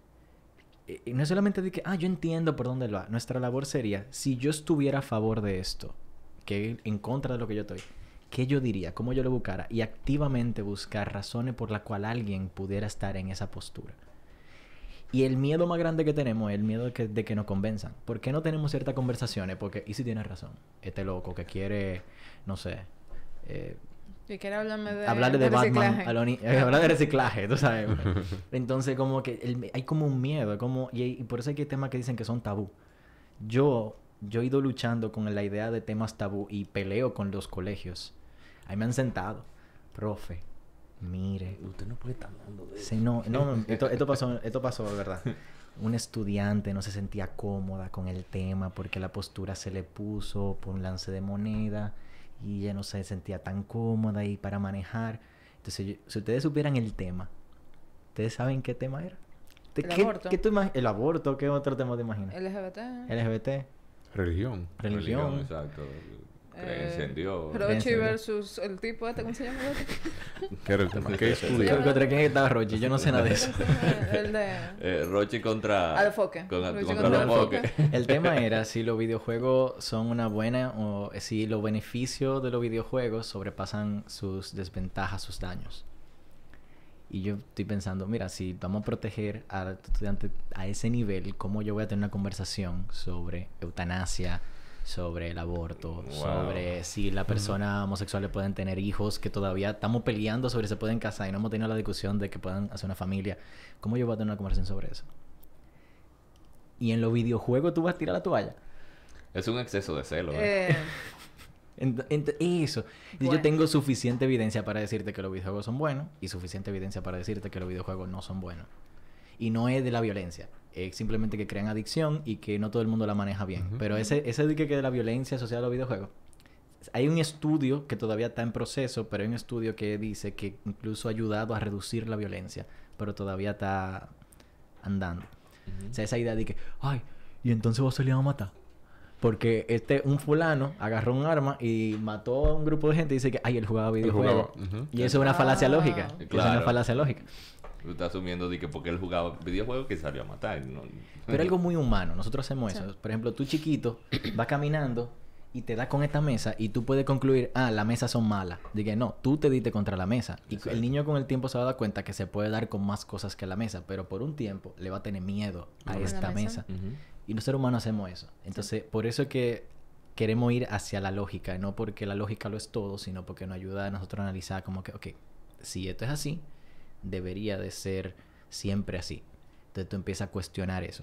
de que, yo entiendo por dónde va. Nuestra labor sería, si yo estuviera a favor de esto, que en contra de lo que yo estoy, ¿qué yo diría? ¿Cómo yo lo buscara? Y activamente buscar razones por las cuales alguien pudiera estar en esa postura. Y el miedo más grande que tenemos es el miedo de que nos convenzan. ¿Por qué no tenemos ciertas conversaciones? Porque, ¿y si tienes razón? Este loco que quiere, no sé...
y quiere hablarme de
Batman, hablar de reciclaje, tú sabes. Entonces, como que hay como un miedo, y por eso hay temas que dicen que son tabú. Yo he ido luchando con la idea de temas tabú y peleo con los colegios. Ahí me han sentado, profe, mire.
Usted no puede estar hablando de eso.
Sí, no, esto pasó, de verdad. Un estudiante no se sentía cómoda con el tema porque la postura se le puso por un lance de moneda. Y ella no se sentía tan cómoda ahí para manejar. Entonces, si ustedes supieran el tema, ¿ustedes saben qué tema era?
El aborto.
¿El aborto? ¿Qué otro tema te imaginas?
LGBT.
Religión.
Exacto. Creencia en Dios.
Rochi versus el tipo ¿cómo se llama?
¿Qué era el tema? ¿Qué estudia?
¿Contra quién estaba Rochi? Yo no sé nada de eso.
El de...
Rochi contra...
Alfoque.
Contra Alfoque.
El tema era si los videojuegos son una buena o si los beneficios de los videojuegos sobrepasan sus desventajas, sus daños. Y yo estoy pensando, mira, si vamos a proteger a estudiantes a ese nivel, ¿cómo yo voy a tener una conversación sobre eutanasia, sobre el aborto, sobre si las personas homosexuales pueden tener hijos, que todavía estamos peleando sobre si se pueden casar y no hemos tenido la discusión de que puedan hacer una familia? ¿Cómo yo voy a tener una conversación sobre eso? Y en los videojuegos tú vas a tirar la toalla.
Es un exceso de celo.
Eso.
Bueno.
Yo tengo suficiente evidencia para decirte que los videojuegos son buenos y suficiente evidencia para decirte que los videojuegos no son buenos. Y no es de la violencia. Es simplemente que crean adicción y que no todo el mundo la maneja bien. Pero ese de que de la violencia asociada a los videojuegos. Hay un estudio que todavía está en proceso, pero hay un estudio que dice que incluso ha ayudado a reducir la violencia, pero todavía está andando. O sea, esa idea de que, ay, y entonces vos salías a matar. Porque un fulano agarró un arma y mató a un grupo de gente y dice que, ay, él jugaba videojuegos. Y eso es una falacia lógica.
Claro.
Eso es una falacia lógica.
Tú estás asumiendo de que porque él jugaba videojuegos que salió a matar. No.
Pero algo muy humano. Nosotros hacemos eso. Por ejemplo, tú chiquito vas caminando y te das con esta mesa y tú puedes concluir, las mesas son malas. Dije, no, tú te diste contra la mesa. Y el niño con el tiempo se va a dar cuenta que se puede dar con más cosas que la mesa, pero por un tiempo le va a tener miedo a esta mesa. Y los seres humanos hacemos eso. Entonces, por eso es que queremos ir hacia la lógica. No porque la lógica lo es todo, sino porque nos ayuda a nosotros a analizar como que, ok, si esto es así, debería de ser siempre así. Entonces tú empiezas a cuestionar eso.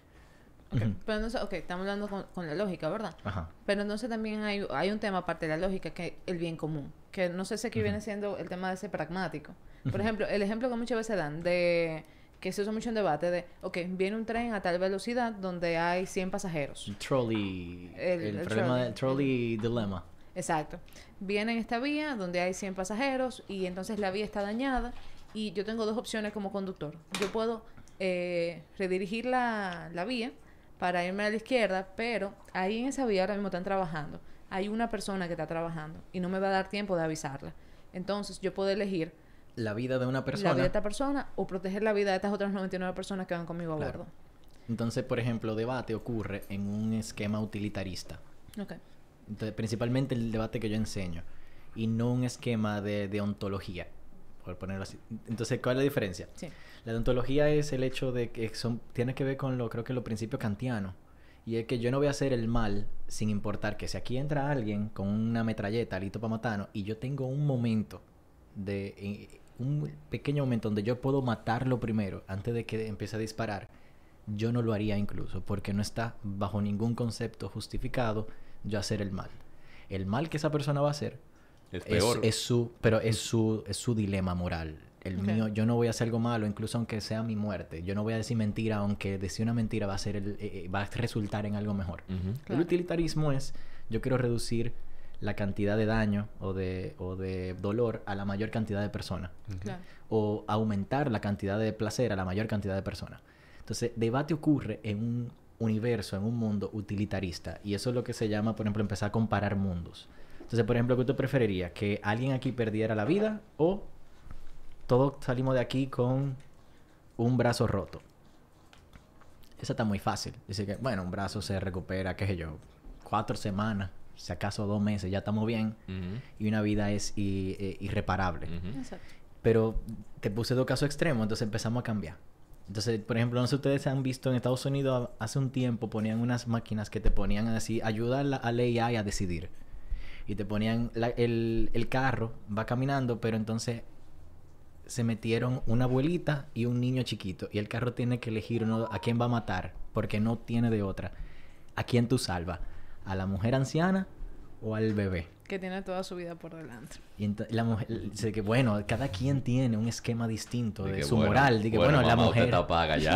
Pero entonces, estamos hablando con la lógica, ¿verdad?
Ajá.
Pero entonces también hay un tema aparte de la lógica, que es el bien común. Que no sé si aquí viene siendo el tema de ser pragmático. Por ejemplo, el ejemplo que muchas veces dan de... que se usa mucho en debate de... viene un tren a tal velocidad donde hay 100 pasajeros.
El trolley...
El
problema del trolley dilemma.
Exacto. Viene en esta vía donde hay 100 pasajeros y entonces la vía está dañada y yo tengo dos opciones como conductor. Yo puedo redirigir la vía para irme a la izquierda, pero ahí en esa vía ahora mismo están trabajando. Hay una persona que está trabajando y no me va a dar tiempo de avisarla. Entonces yo puedo elegir
la vida de una persona.
La vida de esta persona o proteger la vida de estas otras 99 personas que van conmigo a bordo.
Entonces, por ejemplo, debate ocurre en un esquema utilitarista. Entonces, principalmente el debate que yo enseño. Y no un esquema de ontología, por ponerlo así. Entonces, ¿cuál es la diferencia?
Sí.
La ontología es el hecho de que tiene que ver con creo que los principios kantianos. Y es que yo no voy a hacer el mal sin importar que si aquí entra alguien con una metralleta listo para matarnos y yo tengo un momento un pequeño momento donde yo puedo matarlo primero antes de que empiece a disparar, yo no lo haría incluso porque no está bajo ningún concepto justificado yo hacer el mal. El mal que esa persona va a hacer
es peor.
Es su dilema moral. El mío, yo no voy a hacer algo malo, incluso aunque sea mi muerte. Yo no voy a decir mentira, aunque decir una mentira va a resultar en algo mejor. El utilitarismo es, yo quiero reducir la cantidad de daño o de dolor a la mayor cantidad de personas. O aumentar la cantidad de placer a la mayor cantidad de personas. Entonces, debate ocurre en un universo, en un mundo utilitarista. Y eso es lo que se llama, por ejemplo, empezar a comparar mundos. Entonces, por ejemplo, ¿qué tú preferirías? ¿Que alguien aquí perdiera la vida o todos salimos de aquí con un brazo roto? Esa está muy fácil. Dice que, bueno, un brazo se recupera, qué sé yo, 4 semanas. Si acaso 2 meses, ya estamos bien. Y una vida es irreparable.
Exacto.
Pero te puse 2 casos extremos, entonces empezamos a cambiar. Entonces, por ejemplo, no sé si ustedes han visto en Estados Unidos, hace un tiempo ponían unas máquinas que te ponían a decir, ayuda al AI a decidir. Y te ponían, el carro va caminando, pero entonces se metieron una abuelita y un niño chiquito. Y el carro tiene que elegir a quién va a matar, porque no tiene de otra. ¿A quién tú salvas? ¿A la mujer anciana o al bebé?
Que tiene toda su vida por delante.
Y la mujer dice que, bueno, cada quien tiene un esquema distinto de su
bueno,
moral. Dice que, bueno, la
mamá,
mujer...
usted está paga ya.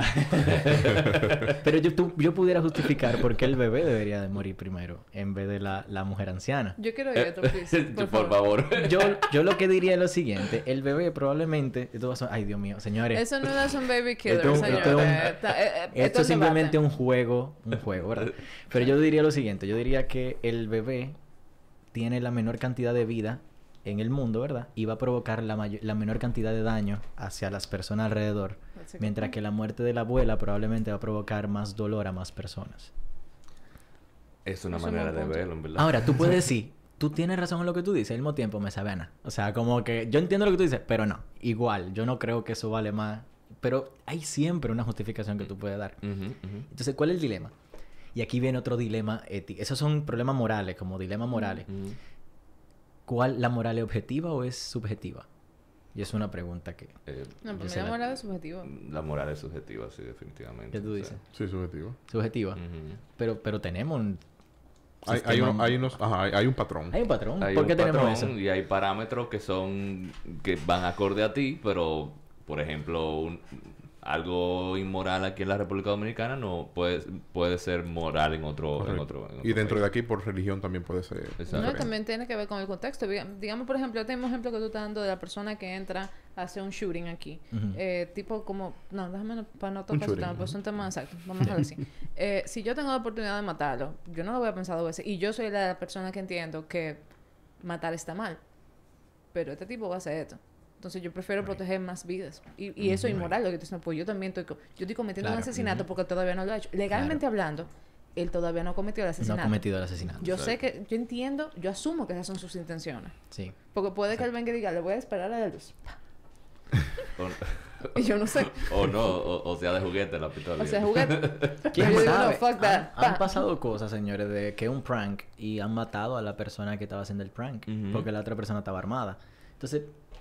Pero yo pudiera justificar por qué el bebé debería de morir primero en vez de la mujer anciana.
Yo quiero ir a tu piso,
por favor.
Yo lo que diría es lo siguiente. El bebé probablemente... Ay, Dios mío, señores.
Eso no es un baby killer, señores.
Esto es simplemente un juego, ¿verdad? Pero yo diría lo siguiente. Yo diría que el bebé tiene la menor cantidad de vida en el mundo, ¿verdad? Y va a provocar la menor cantidad de daño hacia las personas alrededor. Mientras que la muerte de la abuela probablemente va a provocar más dolor a más personas.
Es una manera de verlo, en verdad.
Ahora, tú puedes decir, tú tienes razón en lo que tú dices, al mismo tiempo me sabe a nada. O sea, como que yo entiendo lo que tú dices, pero no. Igual, yo no creo que eso vale más. Pero hay siempre una justificación que tú puedes dar. Entonces, ¿cuál es el dilema? Y aquí viene otro dilema ético. Esos son problemas morales, como dilemas morales. ¿Cuál, la moral es objetiva o es subjetiva? Y es una pregunta que...
no, pero la moral es subjetiva.
La moral es subjetiva, sí, definitivamente.
¿Qué tú dices?
Sí, subjetivo.
Subjetiva. Pero tenemos un...
Hay un patrón.
Hay un patrón.
Hay
¿Por qué
un
tenemos
patrón
eso?
y hay parámetros que van acorde a ti, pero, por ejemplo, algo inmoral aquí en la República Dominicana no puede ser moral en otro
Y dentro
país.
de aquí, por religión, también puede ser.
No,
diferente.
también tiene que ver con el contexto. Digamos, por ejemplo, este mismo ejemplo que tú estás dando de la persona que entra a hacer un shooting aquí. Tipo como... No, déjame para no tocar ese
shooting,
tema, pues es un tema exacto. Vamos a dejarlo así. Si yo tengo la oportunidad de matarlo, yo no lo voy a pensar 2 veces. Y yo soy la persona que entiendo que matar está mal. Pero este tipo va a hacer esto. Entonces yo prefiero proteger más vidas. Y eso es inmoral, lo que te dicen. Pues yo también estoy cometiendo un asesinato porque todavía no lo he hecho. Legalmente hablando, él todavía no ha cometido el asesinato.
No ha cometido el asesinato.
Yo sé que, yo entiendo, yo asumo que esas son sus intenciones.
Sí.
Porque puede que él venga y diga, le voy a esperar a la luz.
O-
Y yo no sé.
O no, o sea de juguete la pistola.
O sea, juguete.
¿Quién
Yo digo,
sabe?
no, fuck that.
Han pasado cosas, señores, de que un prank y han matado a la persona que estaba haciendo el prank porque la otra persona estaba armada. Entonces,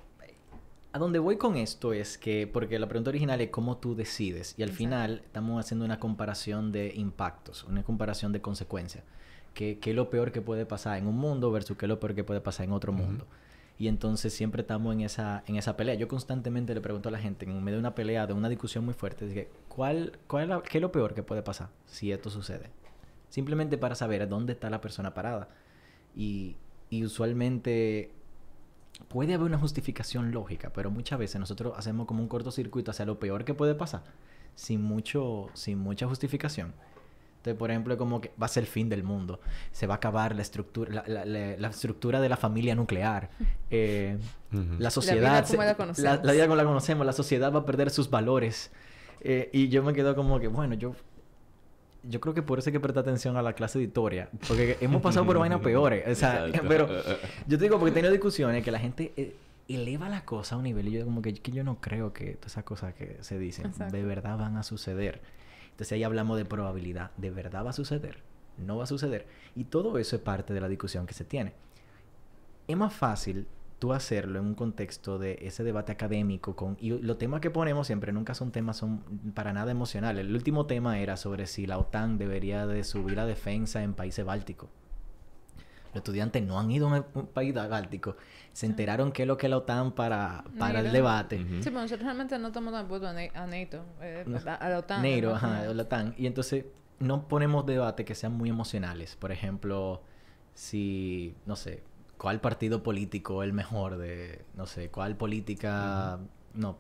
a donde voy con esto es que, porque la pregunta original es cómo tú decides y al final estamos haciendo una comparación de impactos, una comparación de consecuencias. ¿Qué es lo peor que puede pasar en un mundo versus qué es lo peor que puede pasar en otro mundo? Y entonces siempre estamos en esa pelea. Yo constantemente le pregunto a la gente, en medio de una pelea, de una discusión muy fuerte, dije, ¿qué es lo peor que puede pasar si esto sucede? Simplemente para saber dónde está la persona parada. Y usualmente puede haber una justificación lógica, pero muchas veces nosotros hacemos como un cortocircuito hacia lo peor que puede pasar, sin mucha justificación. Entonces, por ejemplo, como que va a ser el fin del mundo. Se va a acabar la estructura, la estructura de la familia nuclear. La sociedad...
La vida como la conocemos.
La vida como la conocemos. La sociedad va a perder sus valores. Y yo me quedo como que, bueno, yo creo que por eso hay que prestar atención a la clase de historia. Porque hemos pasado por vainas peores. O sea, pero yo te digo, porque he tenido discusiones que la gente eleva la cosa a un nivel. Y yo como que yo no creo que todas esas cosas que se dicen de verdad van a suceder. Entonces ahí hablamos de probabilidad. ¿De verdad va a suceder? ¿No va a suceder? Y todo eso es parte de la discusión que se tiene. Es más fácil tú hacerlo en un contexto de ese debate académico y los temas que ponemos siempre nunca son para nada emocionales. El último tema era sobre si la OTAN debería de subir la defensa en países bálticos. Los estudiantes no han ido a un país báltico. Se enteraron qué es lo que es la OTAN para el debate.
Sí, pero nosotros realmente no estamos tan puestos a NATO, a la OTAN.
NATO, ajá, la OTAN. Y entonces no ponemos debates que sean muy emocionales. Por ejemplo, si, no sé, ¿cuál partido político es el mejor de, no sé, cuál política, no,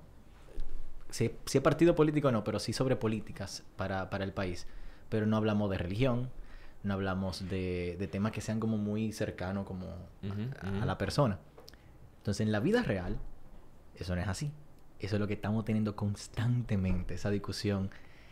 si es partido político no, pero sí sobre políticas para el país. Pero no hablamos de religión, no hablamos de temas que sean como muy cercanos como a la persona. Entonces, en la vida real, eso no es así. Eso es lo que estamos teniendo constantemente, esa discusión.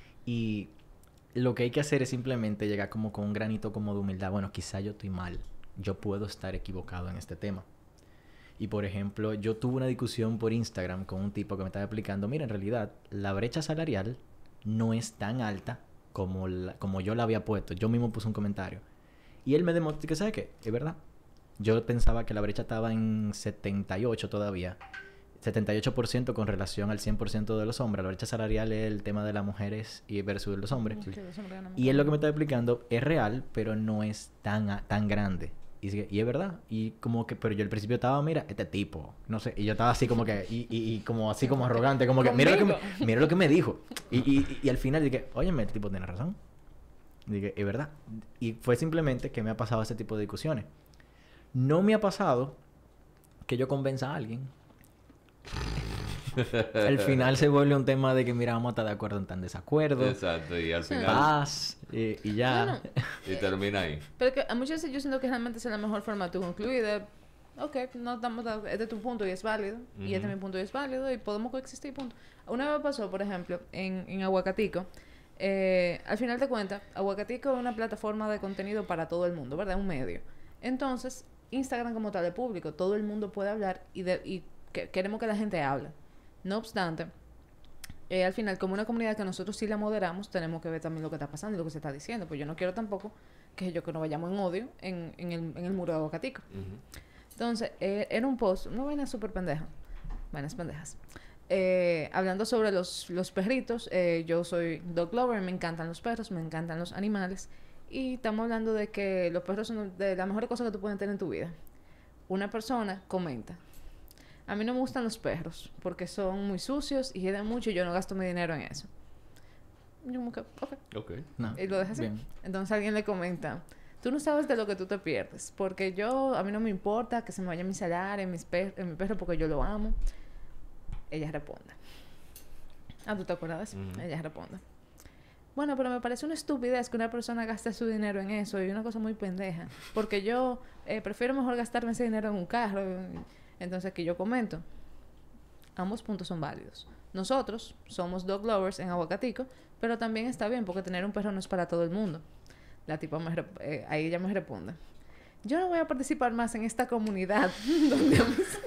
Y lo que hay que hacer es simplemente llegar como con un granito como de humildad. Bueno, quizá yo estoy mal. Yo puedo estar equivocado en este tema. Y, por ejemplo, yo tuve una discusión por Instagram con un tipo que me estaba explicando, mira, en realidad, la brecha salarial no es tan alta como yo la había puesto. Yo mismo puse un comentario. Y él me demostró que, ¿sabe qué? Es verdad. Yo pensaba que la brecha estaba en 78 todavía. 78% con relación al 100% de los hombres. La brecha salarial es el tema de las mujeres y versus los hombres. Y él lo que me está explicando es real, pero no es tan grande. Y es verdad. Y como que, pero yo al principio estaba, mira, este tipo, no sé. Y yo estaba así como que, y como así como arrogante, como que, mira lo que me dijo. Y al final dije, óyeme, este tipo tiene razón. Dije, es verdad. Y fue simplemente que me ha pasado ese tipo de discusiones. No me ha pasado que yo convenza a alguien. Al final se vuelve un tema de que, mira, vamos a estar de acuerdo en tan desacuerdo.
Exacto, y al final...
Paz, y ya.
Bueno,
y termina ahí.
Pero que a muchas veces yo siento que realmente es la mejor forma de concluir de... Ok, no estamos... Este es tu punto y es válido. Y este es mi punto y es válido. Y podemos coexistir, punto. Una vez pasó, por ejemplo, en Aguacatico. Al final de cuentas, Aguacatico es una plataforma de contenido para todo el mundo, ¿verdad? Un medio. Entonces... Instagram como tal es público, todo el mundo puede hablar y queremos que la gente hable. No obstante, al final, como una comunidad que nosotros sí la moderamos, tenemos que ver también lo que está pasando y lo que se está diciendo. Pues yo no quiero tampoco que no vayamos en odio en el muro de Aguacatico. Entonces, era un post, una vaina súper pendeja. Vainas pendejas. Hablando sobre los perritos, yo soy dog lover, me encantan los perros, me encantan los animales. Y estamos hablando de que los perros son de las mejores cosas que tú puedes tener en tu vida. Una persona comenta: a mí no me gustan los perros porque son muy sucios y hieden mucho y yo no gasto mi dinero en eso. Yo me quedo, ok.
No,
y lo dejas así.
bien.
Entonces alguien le comenta: tú no sabes de lo que tú te pierdes, porque a mí no me importa que se me vaya mi salario en mi perro porque yo lo amo. Ella responde: ¿tú te acuerdas de eso? Ella responde: bueno, pero me parece una estupidez que una persona gaste su dinero en eso y una cosa muy pendeja, porque yo prefiero mejor gastarme ese dinero en un carro. Entonces aquí yo comento: ambos puntos son válidos. Nosotros somos dog lovers en Aguacatico, pero también está bien porque tener un perro no es para todo el mundo. La tipa ahí ella me responde: yo no voy a participar más en esta comunidad donde...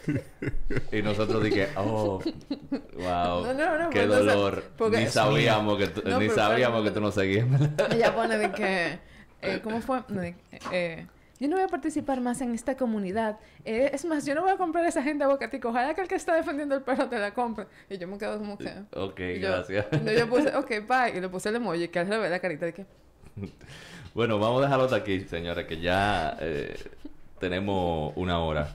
Y nosotros dije, oh, wow,
no,
qué dolor. Ni sabíamos que tú no seguías.
Ella pone de que... ¿cómo fue? Yo no voy a participar más en esta comunidad. Es más, yo no voy a comprar a esa gente Aguacatico. Ojalá que el que está defendiendo el perro te la compre. Y yo me quedo como que...
Ok, gracias.
Yo puse, ok, bye. Y le puse el emoji, que al revés, la carita de que...
Bueno, vamos a dejarlo hasta aquí, señores, que ya tenemos 1 hora.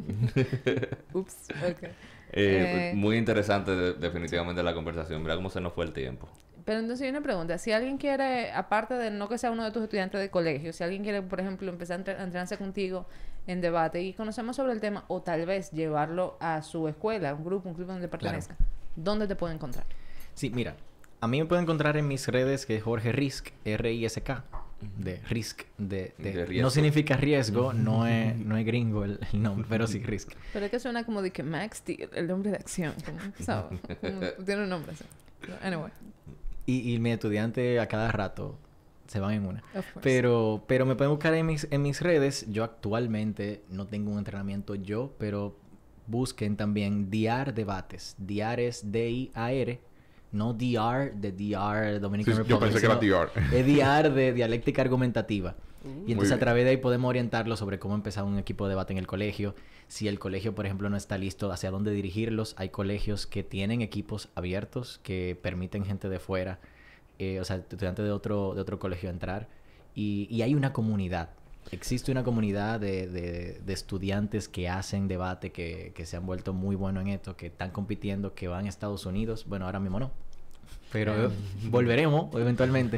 Ups, ok.
Muy interesante definitivamente la conversación. Mira cómo se nos fue el tiempo.
Pero entonces hay una pregunta. Si alguien quiere, aparte de no que sea uno de tus estudiantes de colegio, si alguien quiere, por ejemplo, empezar a entrenarse contigo en debate y conocer más sobre el tema, o tal vez llevarlo a su escuela, un grupo, un club donde pertenezca, ¿dónde te puede encontrar?
Sí, mira, a mí me pueden encontrar en mis redes, que es Jorge Risk, R-I-S-K, de Risk, de no significa riesgo, no es gringo el nombre, pero sí Risk.
Pero es que suena como de que Max Steel, el nombre de acción, ¿sabes? Tiene un nombre así. Anyway.
Y mis estudiantes a cada rato se van en una. Pero me pueden buscar en mis redes. Yo actualmente no tengo un entrenamiento pero busquen también DR Debates. DR es D-I-A-R. No DR de DR Dominican Republic.
Yo pensé que era DR.
Es DR de dialéctica argumentativa. Y entonces a través de ahí podemos orientarlos sobre cómo empezar un equipo de debate en el colegio. Si el colegio, por ejemplo, no está listo, hacia dónde dirigirlos. Hay colegios que tienen equipos abiertos que permiten gente de fuera, o sea, estudiantes de otro colegio entrar. Y hay una comunidad. Existe una comunidad de estudiantes que hacen debate, que se han vuelto muy buenos en esto, que están compitiendo, que van a Estados Unidos. Bueno, ahora mismo no. Pero volveremos eventualmente.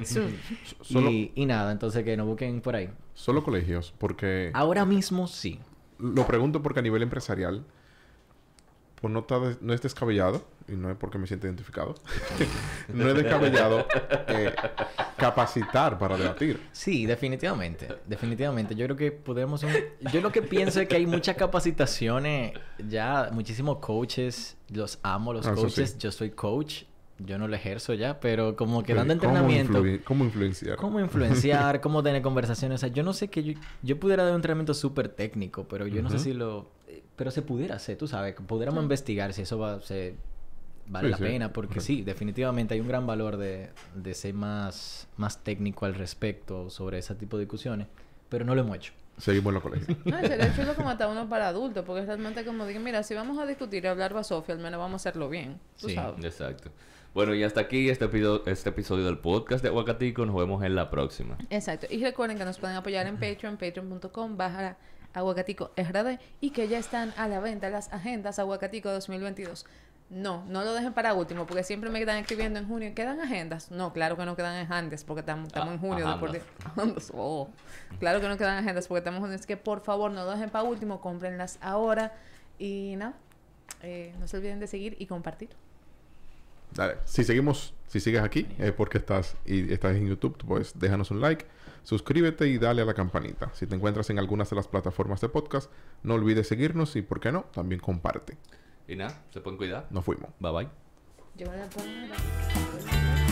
Y nada, entonces que nos busquen por ahí.
Solo colegios, porque...
Ahora mismo sí.
Lo pregunto porque a nivel empresarial, pues no es descabellado, y no es porque me siento identificado, no es descabellado capacitar para debatir.
Sí, definitivamente. Definitivamente. Yo creo que podemos... Yo lo que pienso es que hay muchas capacitaciones, ya muchísimos coaches, los amo los coaches, sí. Yo soy coach. Yo no lo ejerzo ya, pero como que dando entrenamiento...
¿Cómo influenciar?
¿Cómo influenciar? ¿Cómo tener conversaciones? O sea, yo no sé que yo pudiera dar un entrenamiento súper técnico, pero yo no sé si lo... Pero se pudiera hacer, tú sabes. Pudiéramos investigar si eso vale la pena. Porque sí, definitivamente hay un gran valor de ser más técnico al respecto sobre ese tipo de discusiones. Pero no lo hemos hecho.
Seguimos en los colegios.
No, sería chulo como hasta uno para adultos. Porque realmente como digo, mira, si vamos a discutir y hablar basofia, al menos vamos a hacerlo bien. ¿Tú sabes?
Exacto. Bueno, y hasta aquí este episodio del podcast de Aguacatico. Nos vemos en la próxima.
Exacto. Y recuerden que nos pueden apoyar en Patreon, patreon.com/aguacatico-rd, y que ya están a la venta las agendas Aguacatico 2022. No lo dejen para último, porque siempre me quedan escribiendo en junio. ¿Quedan agendas? No, claro que no quedan agendas, porque estamos en junio. Claro que no quedan agendas, porque estamos en junio. Es que, por favor, no lo dejen para último. Cómprenlas ahora. Y nada, no se olviden de seguir y compartir.
Dale. Si sigues aquí, es porque estás en YouTube, pues déjanos un like, suscríbete y dale a la campanita. Si te encuentras en algunas de las plataformas de podcast, no olvides seguirnos y, ¿por qué no?, también comparte.
Y nada, se pueden cuidar.
Nos fuimos.
Bye bye.
Yo voy a poner...